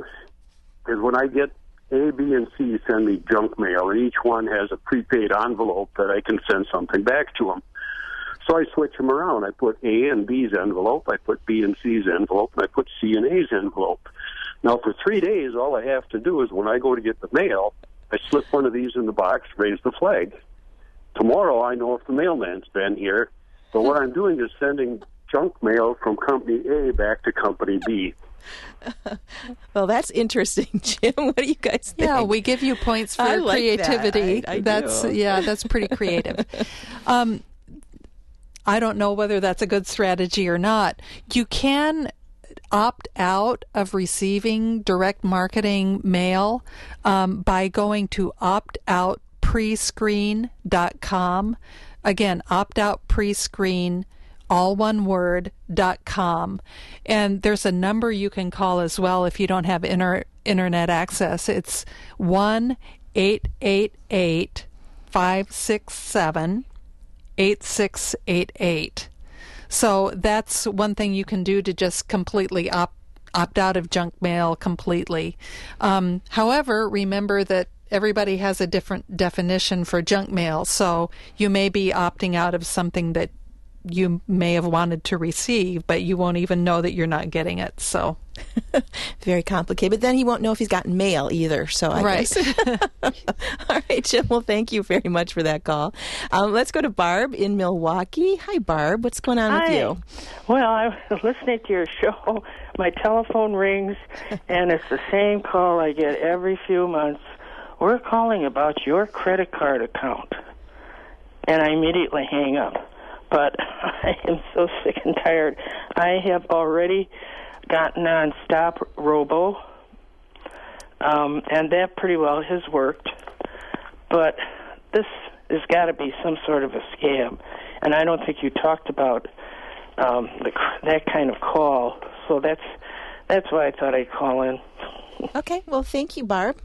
is when I get A, B, and C send me junk mail, and each one has a prepaid envelope that I can send something back to them. So I switch them around. I put A and B's envelope, I put B and C's envelope, and I put C and A's envelope. Now, for three days, all I have to do is when I go to get the mail, I slip one of these in the box, raise the flag. Tomorrow, I know if the mailman's been here. So what I'm doing is sending junk mail from Company A back to Company B. Well, that's interesting, Jim. What do you guys think? Yeah, we give you points for I like creativity. that. I, I that's do. yeah, that's pretty creative. um, I don't know whether that's a good strategy or not. You can opt out of receiving direct marketing mail um, by going to opt out prescreen dot com. Again, opt out prescreen, all one word, dot com. And there's a number you can call as well if you don't have inter- internet access. It's one eight eight eight five six seven eight six eight eight. So that's one thing you can do to just completely opt opt out of junk mail completely. Um, however, remember that everybody has a different definition for junk mail, so you may be opting out of something that you may have wanted to receive, but you won't even know that you're not getting it. So very complicated. But then he won't know if he's gotten mail either. So I right. guess. All right, Jim. Well, thank you very much for that call. Um, let's go to Barb in Milwaukee. Hi, Barb. What's going on Hi. with you? Well, I was listening to your show. My telephone rings, and it's the same call I get every few months. We're calling about your credit card account. And I immediately hang up. But I am so sick and tired. I have already gotten on Stop Robo, um, and that pretty well has worked. But this has got to be some sort of a scam, and I don't think you talked about um, the, that kind of call. So that's that's why I thought I'd call in. Okay. Well, thank you, Barb.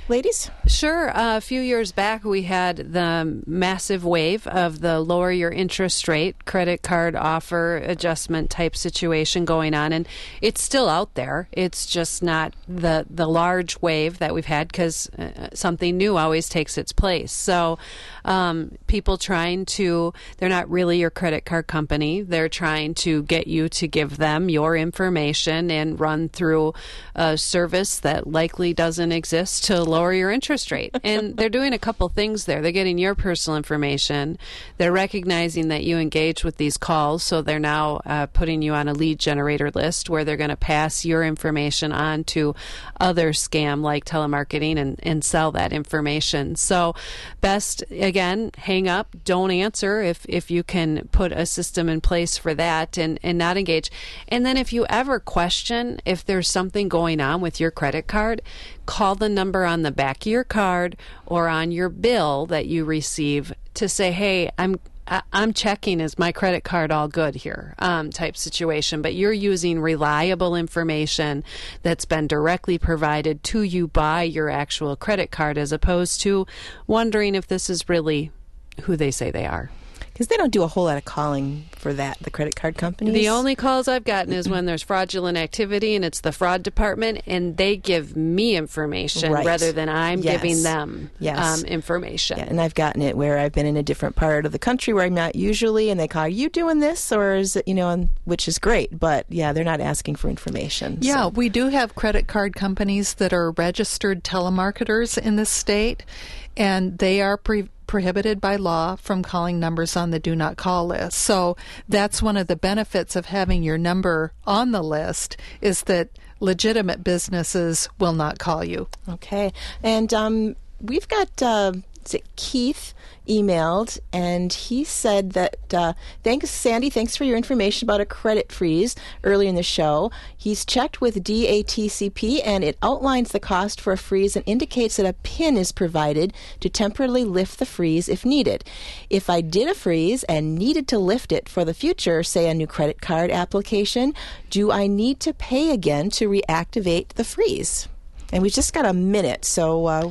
ladies? Sure. Uh, a few years back, we had the massive wave of the lower your interest rate credit card offer adjustment type situation going on, and it's still out there. It's just not the the large wave that we've had, because uh, something new always takes its place. So um, people trying to, they're not really your credit card company. They're trying to get you to give them your information and run through a service that likely doesn't exist to lower your interest rate. And they're doing a couple things there. They're getting your personal information. They're recognizing that you engage with these calls, so they're now uh, putting you on a lead generator list where they're going to pass your information on to other scam like telemarketing and, and sell that information. So best, again, hang up, don't answer if, if you can put a system in place for that and, and not engage. And then if you ever question if there's something going on with your credit card, call the number on the back of your card or on your bill that you receive to say, hey, I'm I'm checking, is my credit card all good here, um, type situation. But you're using reliable information that's been directly provided to you by your actual credit card, as opposed to wondering if this is really who they say they are. Because they don't do a whole lot of calling for that, the credit card companies. The only calls I've gotten is when there's fraudulent activity and it's the fraud department, and they give me information right. rather than I'm yes. giving them yes. um, information. Yeah, and I've gotten it where I've been in a different part of the country where I'm not usually, and they call, are you doing this? Or is it, you know, and, which is great. But yeah, they're not asking for information. Yeah, so. We do have credit card companies that are registered telemarketers in this state, and they are pre- prohibited by law from calling numbers on the do not call list. So that's one of the benefits of having your number on the list, is that legitimate businesses will not call you. Okay. And um, we've got uh, is it Keith emailed, and he said that uh, thanks, Sandy, thanks for your information about a credit freeze early in the show. He's checked with D A T C P, and it outlines the cost for a freeze and indicates that a PIN is provided to temporarily lift the freeze if needed. If I did a freeze and needed to lift it for the future, say a new credit card application, do I need to pay again to reactivate the freeze? And we've just got a minute, so... Uh,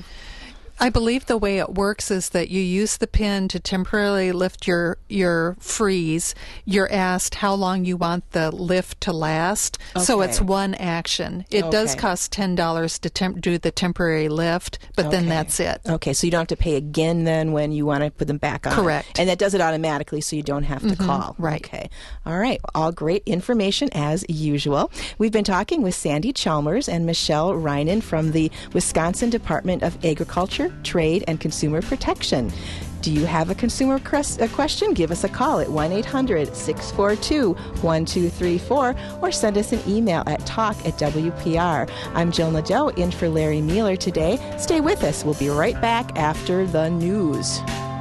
I believe the way it works is that you use the PIN to temporarily lift your your freeze. You're asked how long you want the lift to last. Okay. So it's one action. It okay. does cost ten dollars to temp- do the temporary lift, but okay. then that's it. Okay, so you don't have to pay again then when you want to put them back on. Correct. And that does it automatically, so you don't have to mm-hmm. call. Right. Okay. All right. All great information as usual. We've been talking with Sandy Chalmers and Michelle Reinen from the Wisconsin Department of Agriculture, Trade, and Consumer Protection. Do you have a consumer cres- a question? Give us a call at one eight hundred six four two one two three four or send us an email at talk at W P R. I'm Jill Nadeau in for Larry Mueller today. Stay with us. We'll be right back after the news.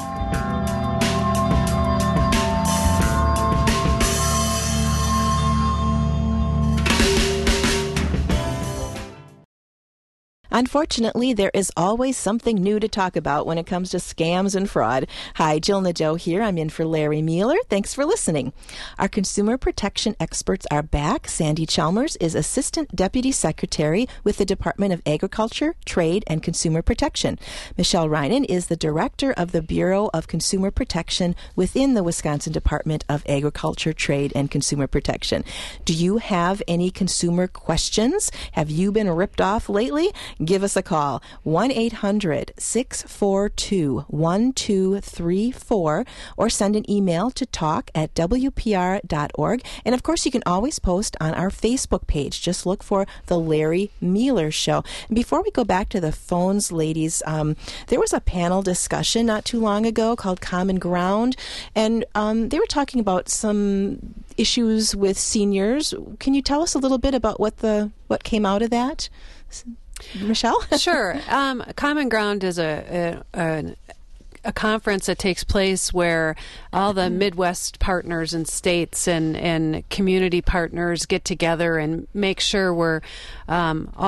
Unfortunately, there is always something new to talk about when it comes to scams and fraud. Hi, Jill Nadeau here. I'm in for Larry Mueller. Thanks for listening. Our consumer protection experts are back. Sandy Chalmers is Assistant Deputy Secretary with the Department of Agriculture, Trade, and Consumer Protection. Michelle Reinen is the Director of the Bureau of Consumer Protection within the Wisconsin Department of Agriculture, Trade, and Consumer Protection. Do you have any consumer questions? Have you been ripped off lately? Give us a call, one eight hundred six four two one two three four, or send an email to talk at W P R dot org. And of course, you can always post on our Facebook page. Just look for The Larry Mueller Show. And before we go back to the phones, ladies, um, there was a panel discussion not too long ago called Common Ground, and um, they were talking about some issues with seniors. Can you tell us a little bit about what the what came out of that? Michelle? Sure. Um, Common Ground is a, a, a a conference that takes place where all the Midwest partners and states and, and community partners get together and make sure we're um, all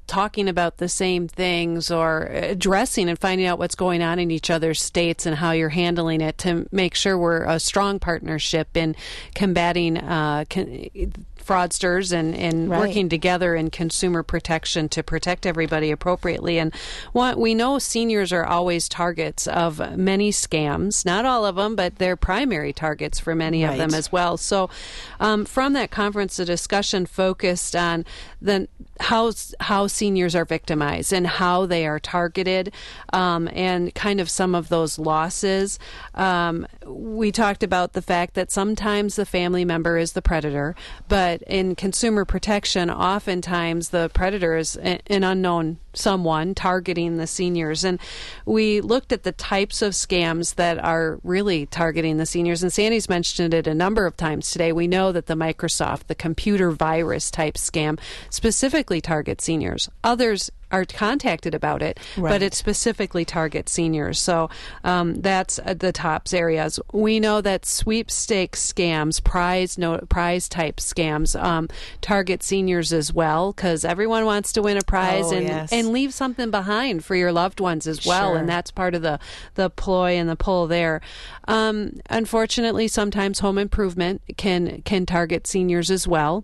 talking about the same things or addressing and finding out what's going on in each other's states and how you're handling it to make sure we're a strong partnership in combating uh, con- fraudsters and, and Right. working together in consumer protection to protect everybody appropriately. And what we know, seniors are always targets of many scams. Not all of them, but they're primary targets for many Right. of them as well. So um, from that conference, the discussion focused on the how how seniors are victimized and how they are targeted, um, and kind of some of those losses. Um, we talked about the fact that sometimes the family member is the predator, but in consumer protection, oftentimes the predator is a- an unknown someone targeting the seniors. And we looked at the types of scams that are really targeting the seniors. And Sandy's mentioned it a number of times today. We know that the Microsoft, the computer virus type scam, specifically targets seniors. Others are contacted about it, Right. but it specifically targets seniors. So um, that's uh, the tops areas. We know that sweepstakes scams, prize no, prize type scams, um, target seniors as well, because everyone wants to win a prize Oh, and yes. and leave something behind for your loved ones as well. Sure. And that's part of the the ploy and the pull there. Um, unfortunately, sometimes home improvement can can target seniors as well.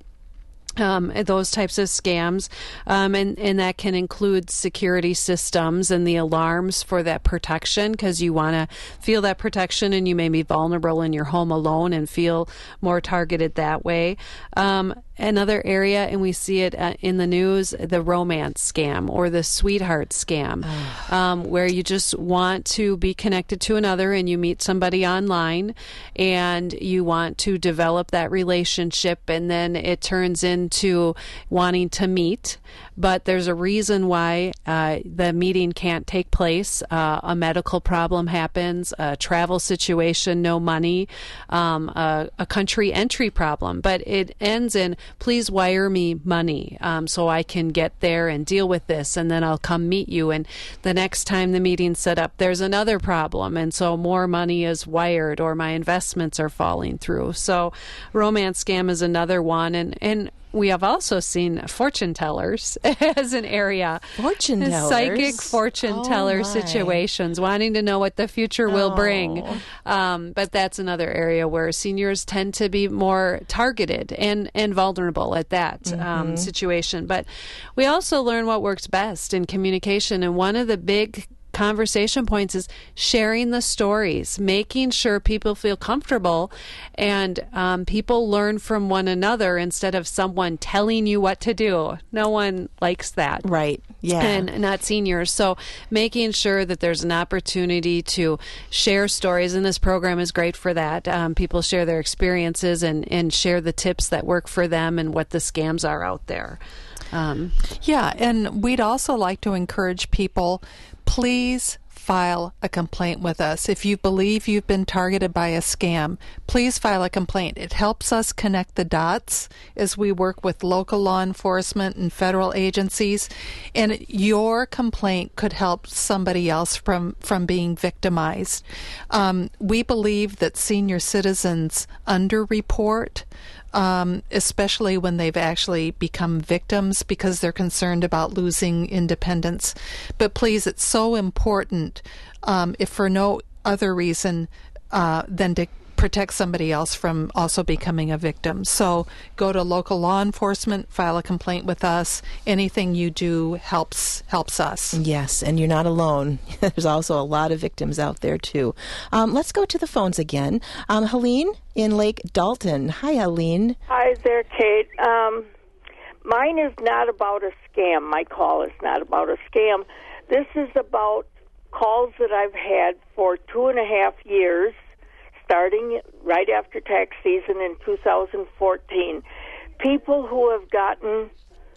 Um, those types of scams, um, and, and that can include security systems and the alarms for that protection, because you want to feel that protection and you may be vulnerable in your home alone and feel more targeted that way. Um, another area, and we see it uh, in the news, the romance scam or the sweetheart scam, um, where you just want to be connected to another and you meet somebody online and you want to develop that relationship, and then it turns into wanting to meet, but there's a reason why uh, the meeting can't take place. Uh, a medical problem happens, a travel situation, no money, um, a, a country entry problem, but it ends in, please wire me money um, so I can get there and deal with this, and then I'll come meet you. And the next time the meeting's set up, there's another problem, and so more money is wired or my investments are falling through. So romance scam is another one, and, and we have also seen fortune tellers as an area. Fortune tellers? Psychic fortune Oh, teller my. situations, wanting to know what the future will Oh. bring. Um, but that's another area where seniors tend to be more targeted and, and vulnerable at that um, Mhm. situation. But we also learn what works best in communication. And one of the big conversation points is sharing the stories, making sure people feel comfortable and um, people learn from one another instead of someone telling you what to do. No one likes that. Right. Yeah. And not seniors. So making sure that there's an opportunity to share stories, and this program is great for that. Um, people share their experiences and, and share the tips that work for them and what the scams are out there. Um, Yeah, and we'd also like to encourage people, please file a complaint with us. If you believe you've been targeted by a scam, please file a complaint. It helps us connect the dots as we work with local law enforcement and federal agencies, and your complaint could help somebody else from, from being victimized. Um, we believe that senior citizens underreport, Um, especially when they've actually become victims because they're concerned about losing independence. But please, it's so important, um, if for no other reason uh, than to protect somebody else from also becoming a victim. So go to local law enforcement, file a complaint with us. Anything you do helps helps us. Yes, and you're not alone. There's also a lot of victims out there, too. Um, let's go to the phones again. Um, Helene in Lake Dalton. Hi, Helene. Hi there, Kate. Um, mine is not about a scam. My call is not about a scam. This is about calls that I've had for two and a half years, starting right after tax season in two thousand fourteen. People who have gotten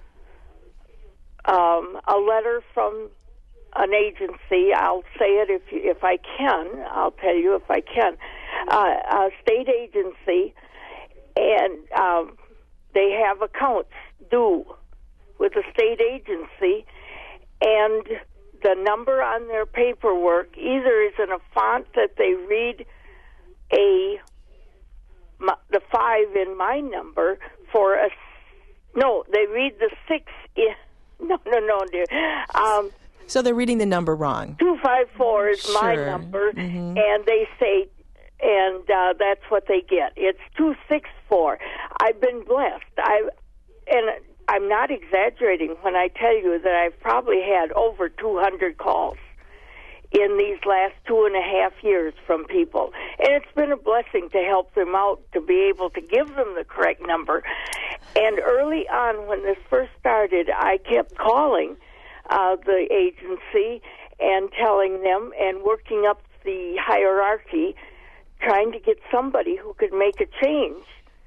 um, a letter from an agency. I'll say it if if I can. I'll tell you if I can. Uh, a state agency, and um, they have accounts due with the state agency, and the number on their paperwork either is in a font that they read a my, the five in my number for a no, they read the six in no, no, no, dear. Um, so they're reading the number wrong. two five four is Sure. my number, Mhm. and they say, and uh, that's what they get. It's two six four. I've been blessed. I and I'm not exaggerating when I tell you that I've probably had over two hundred calls in these last two and a half years from people. And it's been a blessing to help them out, to be able to give them the correct number. And early on, when this first started, I kept calling uh, the agency and telling them and working up the hierarchy, trying to get somebody who could make a change.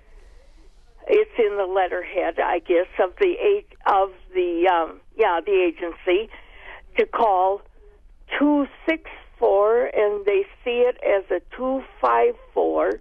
It's in the letterhead, I guess, of the of the um, yeah the agency, to call two six four, and they see it as a two five four,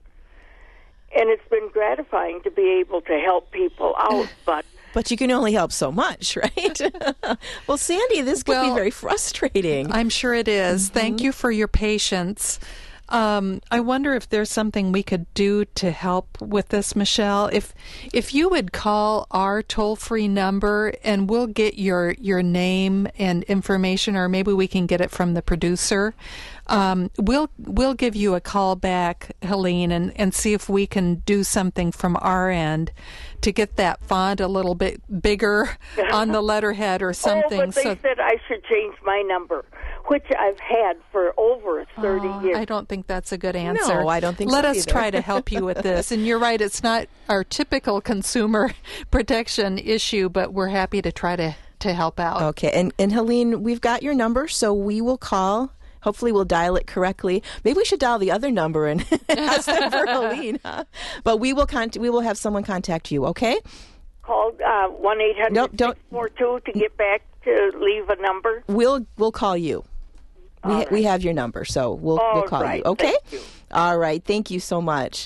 and it's been gratifying to be able to help people out, but. But you can only help so much, right? Well, Sandy, this could Well, be very frustrating. I'm sure it is. Mm-hmm. Thank you for your patience. Um, I wonder if there's something we could do to help with this, Michelle. If if you would call our toll-free number, and we'll get your your name and information, or maybe we can get it from the producer. Um, we'll we'll give you a call back, Helene, and, and see if we can do something from our end to get that font a little bit bigger on the letterhead or something. Oh, but they so, said I should change my number, which I've had for over thirty Oh, years. I don't think that's a good answer. No, I don't think Let so us either. try to help you with this. And you're right, it's not our typical consumer protection issue, but we're happy to try to, to help out. Okay, and, and Helene, we've got your number, so we will call. Hopefully we'll dial it correctly. Maybe we should dial the other number and ask them for Helene. Huh? But we will con- we will have someone contact you, okay? Call uh, one eight hundred six four two to get back to leave a number. We'll we'll call you. We ha- we have your number, so we'll All we'll call right, you. Okay. thank you. All right. Thank you so much.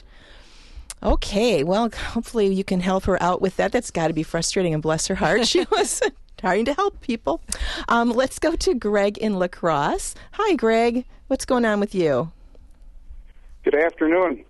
Okay. Well, hopefully you can help her out with that. That's got to be frustrating, and bless her heart, she was trying to help people. Um, let's go to Greg in La Crosse. Hi, Greg. What's going on with you? Good afternoon.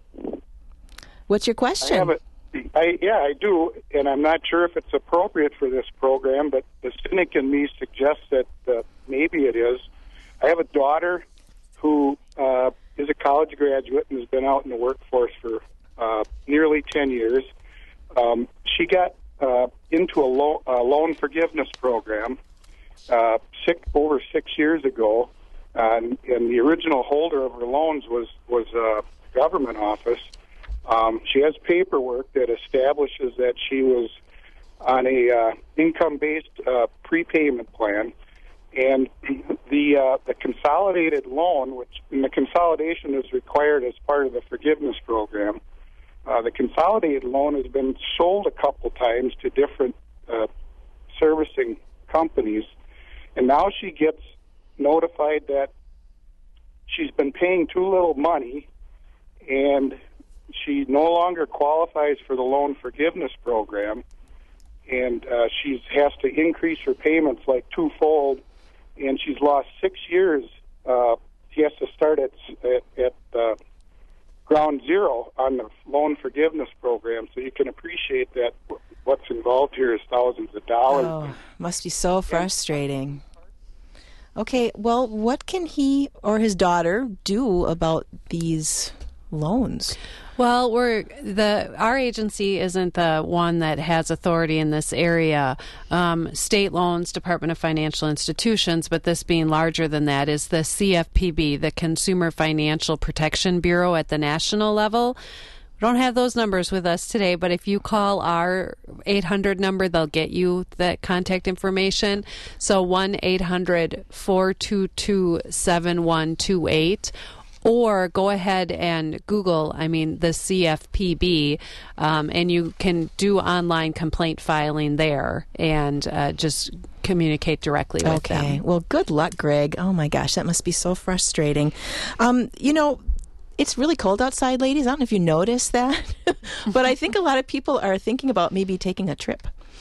What's your question? I have a, I, yeah, I do, and I'm not sure if it's appropriate for this program, but the cynic in me suggests that uh, maybe it is. I have a daughter who uh, is a college graduate and has been out in the workforce for uh, nearly ten years. Um, she got uh, into a, lo- a loan forgiveness program uh, six, over six years ago, uh, and, and the original holder of her loans was, was a government office. Um, she has paperwork that establishes that she was on a uh, income-based uh, prepayment plan, and the uh, the consolidated loan, which and the consolidation is required as part of the forgiveness program. Uh, the consolidated loan has been sold a couple times to different uh, servicing companies, and now she gets notified that she's been paying too little money, and she no longer qualifies for the loan forgiveness program, and uh, she has to increase her payments like twofold, and she's lost six years. Uh, she has to start at at, at uh, ground zero on the loan forgiveness program, so you can appreciate that what's involved here is thousands of dollars. Oh, must be so frustrating. Okay, well, what can he or his daughter do about these loans? Well, we're the our agency isn't the one that has authority in this area. Um, state loans, Department of Financial Institutions, but this being larger than that is the C F P B, the Consumer Financial Protection Bureau at the national level. We don't have those numbers with us today, but if you call our eight hundred number, they'll get you that contact information. So one eight hundred four two two seven one two eight. Or go ahead and Google, I mean, the C F P B, um, and you can do online complaint filing there and uh, just communicate directly with okay. them. Okay. Well, good luck, Greg. Oh, my gosh, that must be so frustrating. Um, you know, it's really cold outside, ladies. I don't know if you noticed that, but I think a lot of people are thinking about maybe taking a trip.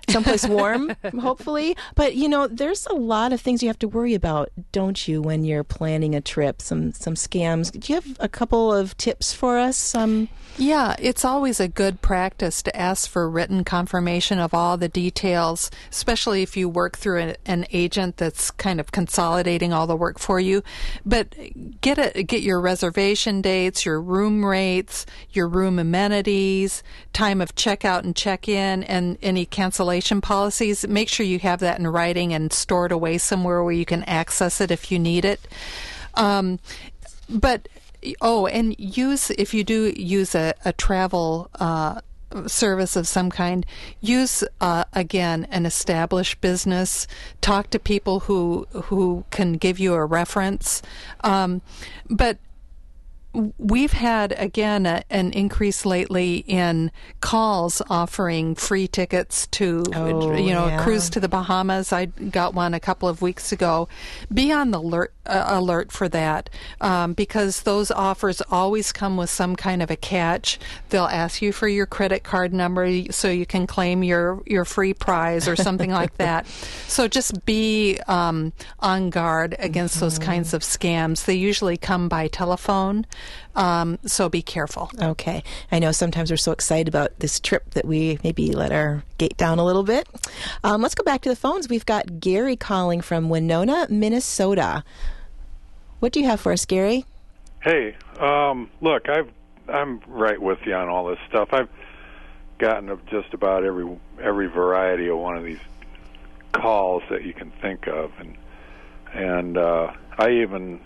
someplace warm, hopefully. But, you know, there's a lot of things you have to worry about, don't you, when you're planning a trip, some some scams. Do you have a couple of tips for us? Um, Yeah, it's always a good practice to ask for written confirmation of all the details, especially if you work through an, an agent that's kind of consolidating all the work for you. But get a, get your reservation dates, your room rates, your room amenities, time of checkout and check-in, and any cancellation policies. Make sure you have that in writing and store it away somewhere where you can access it if you need it. Um, but Oh, and use, if you do use a, a travel uh, service of some kind, use, uh, again, an established business. Talk to people who who can give you a reference. Um, but we've had, again, a, an increase lately in calls offering free tickets to, oh, you know, yeah. a cruise to the Bahamas. I got one a couple of weeks ago. Be on the alert, uh, alert for that, um, because those offers always come with some kind of a catch. They'll ask you for your credit card number so you can claim your, your free prize or something like that. So just be um, on guard against mm-hmm. those kinds of scams. They usually come by telephone. Um, so be careful. Okay. I know sometimes we're so excited about this trip that we maybe let our gate down a little bit. Um, let's go back to the phones. We've got Gary calling from Winona, Minnesota. What do you have for us, Gary? Hey, um, look, I've, I'm right with you on all this stuff. I've gotten of just about every every variety of one of these calls that you can think of, and and uh, I even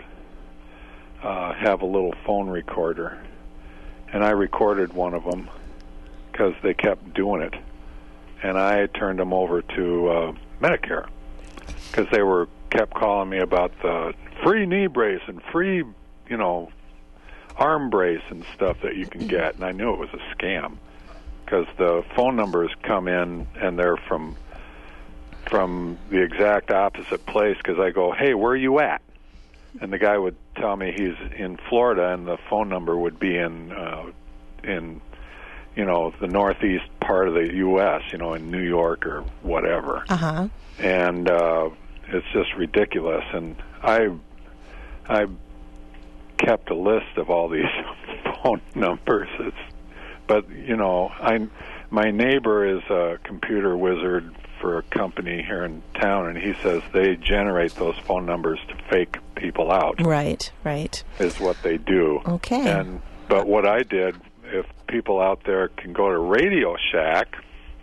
Uh, have a little phone recorder, and I recorded one of them because they kept doing it, and I turned them over to uh, Medicare because they were kept calling me about the free knee brace and free, you know, arm brace and stuff that you can get, and I knew it was a scam because the phone numbers come in and they're from from the exact opposite place because I go, hey, where are you at? And the guy would tell me he's in Florida, and the phone number would be in, uh, in, you know, the northeast part of the U S, you know, in New York or whatever. Uh-huh. And uh, it's just ridiculous. And I, I kept a list of all these phone numbers. It's, but you know, I, my neighbor is a computer wizard for a company here in town, and he says they generate those phone numbers to fake people out. Right, right. Is what they do. Okay. And but what I did, if people out there can go to Radio Shack,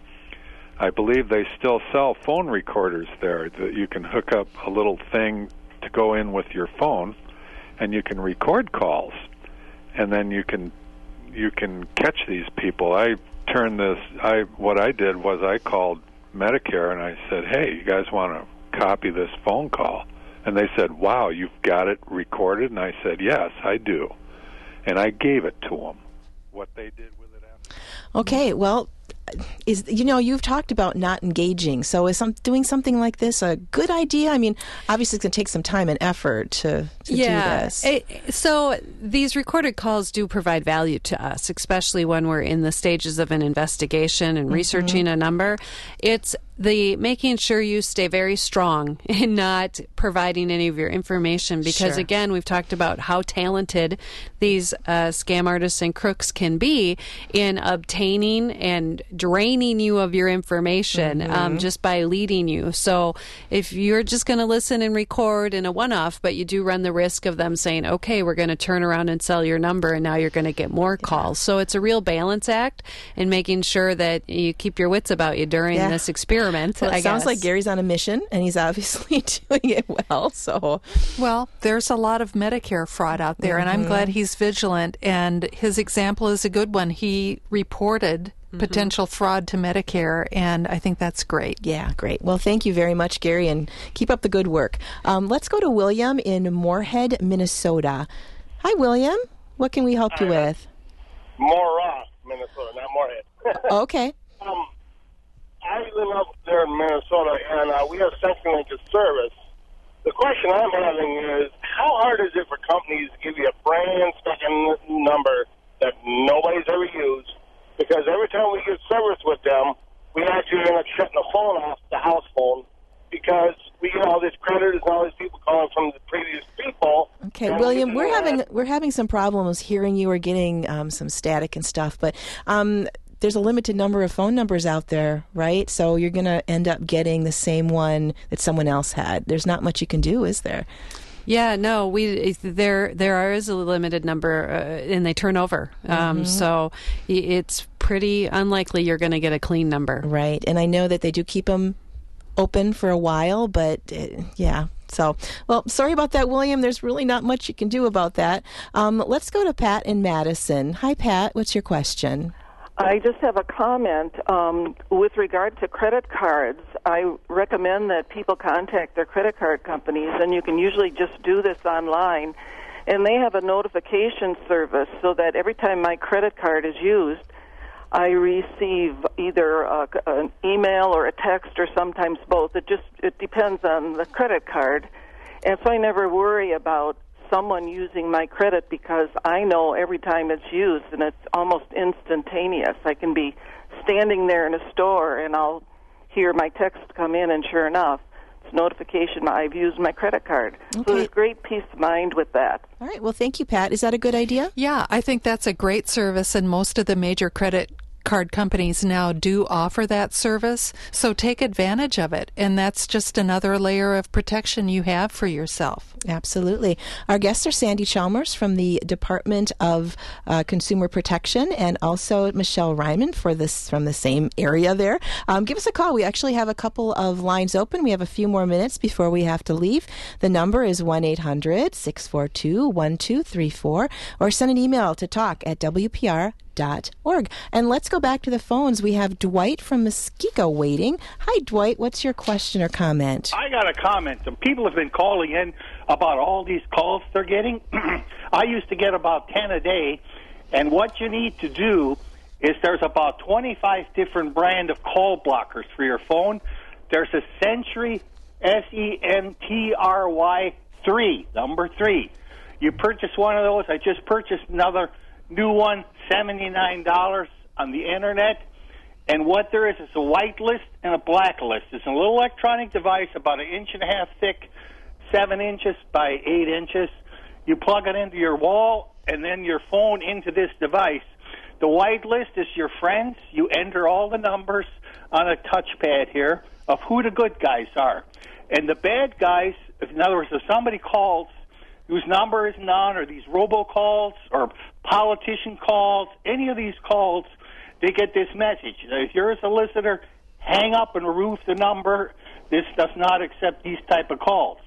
I believe they still sell phone recorders there that you can hook up a little thing to go in with your phone, and you can record calls, and then you can you can catch these people. I turned this. I what I did was I called Medicare and I said, hey, you guys want to copy this phone call? And they said, wow, you've got it recorded? And I said, yes, I do. And I gave it to them. What they did with it after. Okay, well, is you know, you've talked about not engaging. So is some, doing something like this a good idea? I mean, obviously it's going to take some time and effort to, to yeah. do this. It, so these recorded calls do provide value to us, especially when we're in the stages of an investigation and mm-hmm. researching a number. It's the making sure you stay very strong in not providing any of your information because, Sure. again, we've talked about how talented these uh, scam artists and crooks can be in obtaining and draining you of your information Mm-hmm. um, just by leading you. So if you're just going to listen and record in a one-off, but you do run the risk of them saying, okay, we're going to turn around and sell your number, and now you're going to get more calls. So it's a real balance act in making sure that you keep your wits about you during Yeah. this experiment. Well, it I sounds guess. like Gary's on a mission, and he's obviously doing it well. So, well, there's a lot of Medicare fraud out there, and I'm Mhm. glad he's vigilant. And his example is a good one. He reported mm-hmm. potential fraud to Medicare, and I think that's great. Yeah, great. Well, thank you very much, Gary, and keep up the good work. Um, let's go to William in Moorhead, Minnesota. Hi, William. What can we help Hi, you with? Moorhead, Minnesota, not Moorhead. Okay. Um, I live up there in Minnesota, and uh, we have CenturyLink service. The question I'm having is, how hard is it for companies to give you a brand spanking number that nobody's ever used? Because every time we get service with them, we actually ended up shutting the phone off, the house phone, because we get all this creditors and all these people calling from the previous people. Okay, William, we're having we're having some problems hearing you or getting um, some static and stuff, but um, there's a limited number of phone numbers out there, right? So you're going to end up getting the same one that someone else had. There's not much you can do, is there? Yeah, no, we there there is a limited number, uh, and they turn over. Um, Mhm. So it's pretty unlikely you're going to get a clean number. Right, and I know that they do keep them open for a while, but uh, yeah. So, well, sorry about that, William. There's really not much you can do about that. Um, let's go to Pat in Madison. Hi, Pat. What's your question? I just have a comment um, with regard to credit cards. I recommend that people contact their credit card companies, and you can usually just do this online. And they have a notification service so that every time my credit card is used, I receive either a, an email or a text or sometimes both. It just it depends on the credit card. And so I never worry about someone using my credit because I know every time it's used, and it's almost instantaneous. I can be standing there in a store and I'll hear my text come in, and sure enough, it's notification I've used my credit card. Okay. So there's great peace of mind with that. All right. Well, thank you, Pat. Is that a good idea? Yeah, I think that's a great service, and most of the major credit card companies now do offer that service, so take advantage of it, and that's just another layer of protection you have for yourself. Absolutely. Our guests are Sandy Chalmers from the Department of uh, Consumer Protection, and also Michelle Ryman for this from the same area there. Um, give us a call. We actually have a couple of lines open. We have a few more minutes before we have to leave. The number is one eight hundred six four two one two three four, or send an email to talk at W P R dot org. And let's go back to the phones. We have Dwight from Muskego waiting. Hi, Dwight. What's your question or comment? I got a comment. Some people have been calling in about all these calls they're getting. I used to get about ten a day, and what you need to do is there's about twenty-five different brand of call blockers for your phone. There's a Sentry, S E N T R Y three, number three. You purchase one of those. I just purchased another new one, seventy-nine dollars on the internet. And what there is is a white list and a black list. It's a little electronic device about an inch and a half thick, seven inches by eight inches. You plug it into your wall and then your phone into this device. The white list is your friends. You enter all the numbers on a touchpad here of who the good guys are. And the bad guys, in other words, if somebody calls whose number isn't on, or these robocalls or politician calls, any of these calls, they get this message. If you're a listener, hang up and remove the number. This does not accept these type of calls.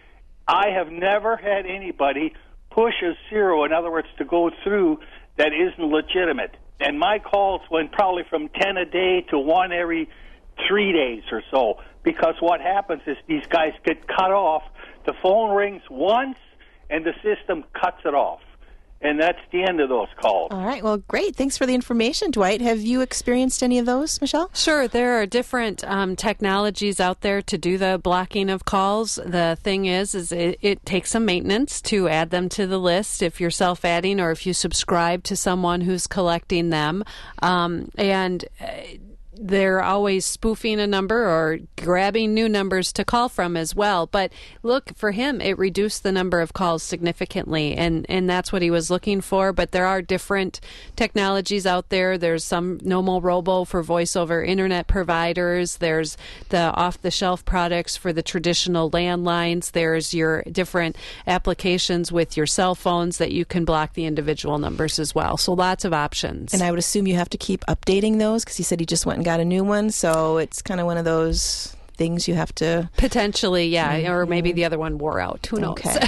I have never had anybody push a zero, in other words, to go through that isn't legitimate. And my calls went probably from ten a day to one every three days or so, because what happens is these guys get cut off. The phone rings once, and the system cuts it off. And that's the end of those calls. All right. Well, great. Thanks for the information, Dwight. Have you experienced any of those, Michelle? Sure. There are different um, technologies out there to do the blocking of calls. The thing is, is it, it takes some maintenance to add them to the list if you're self-adding or if you subscribe to someone who's collecting them. Um, and uh, they're always spoofing a number or grabbing new numbers to call from as well. But look, for him, it reduced the number of calls significantly, and, and that's what he was looking for. But there are different technologies out there. There's some Nomo Robo for voice over internet providers. There's the off-the-shelf products for the traditional landlines. There's your different applications with your cell phones that you can block the individual numbers as well. So lots of options. And I would assume you have to keep updating those, because he said he just went and got a new one, so it's kind of one of those things you have to potentially, yeah, mm-hmm. or maybe the other one wore out. Who knows? Okay.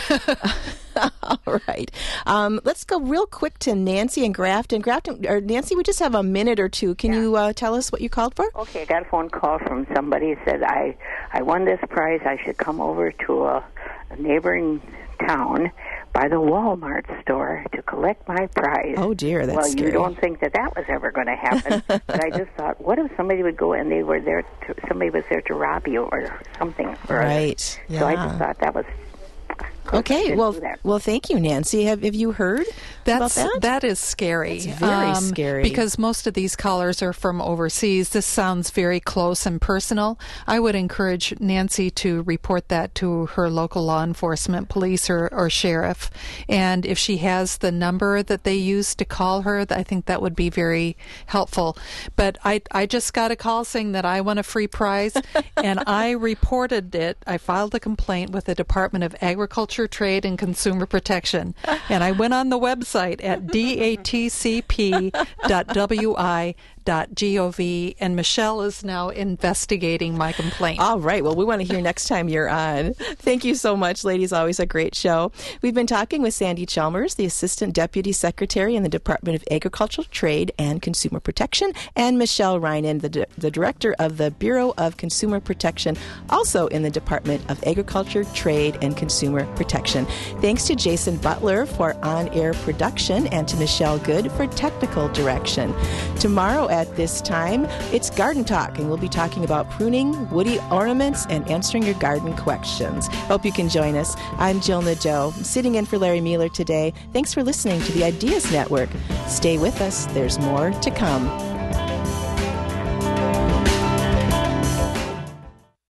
All right. Um, let's go real quick to Nancy and Grafton. Grafton, or Nancy, we just have a minute or two. Can yeah. you uh, tell us what you called for? Okay, I got a phone call from somebody who said I I won this prize. I should come over to a, a neighboring town by the Walmart store to collect my prize. Oh, dear, that's well, scary. You don't think that that was ever going to happen, but I just thought, what if somebody would go and they were there, to, somebody was there to rob you or something? Or right, yeah. So I just thought that was course, I Okay, didn't well, do that. well, thank you, Nancy. Have Have you heard That's about that? that is scary. It's very um, scary. because most of these callers are from overseas. This sounds very close and personal. I would encourage Nancy to report that to her local law enforcement, police or, or sheriff. And if she has the number that they use to call her, I think that would be very helpful. But I I just got a call saying that I won a free prize, and I reported it. I filed a complaint with the Department of Agriculture, Trade, and Consumer Protection. And I went on the website at datcp dot w i dot gov, and Michelle is now investigating my complaint. All right. Well, we want to hear next time you're on. Thank you so much, ladies. Always a great show. We've been talking with Sandy Chalmers, the Assistant Deputy Secretary in the Department of Agricultural Trade and Consumer Protection, and Michelle Reinen, the, the Director of the Bureau of Consumer Protection, also in the Department of Agriculture, Trade, and Consumer Protection. Thanks to Jason Butler for on-air production and to Michelle Good for technical direction. Tomorrow at this time, it's Garden Talk, and we'll be talking about pruning, woody ornaments, and answering your garden questions. Hope you can join us. I'm Jill Nadeau, sitting in for Larry Mueller today. Thanks for listening to the Ideas Network. Stay with us. There's more to come.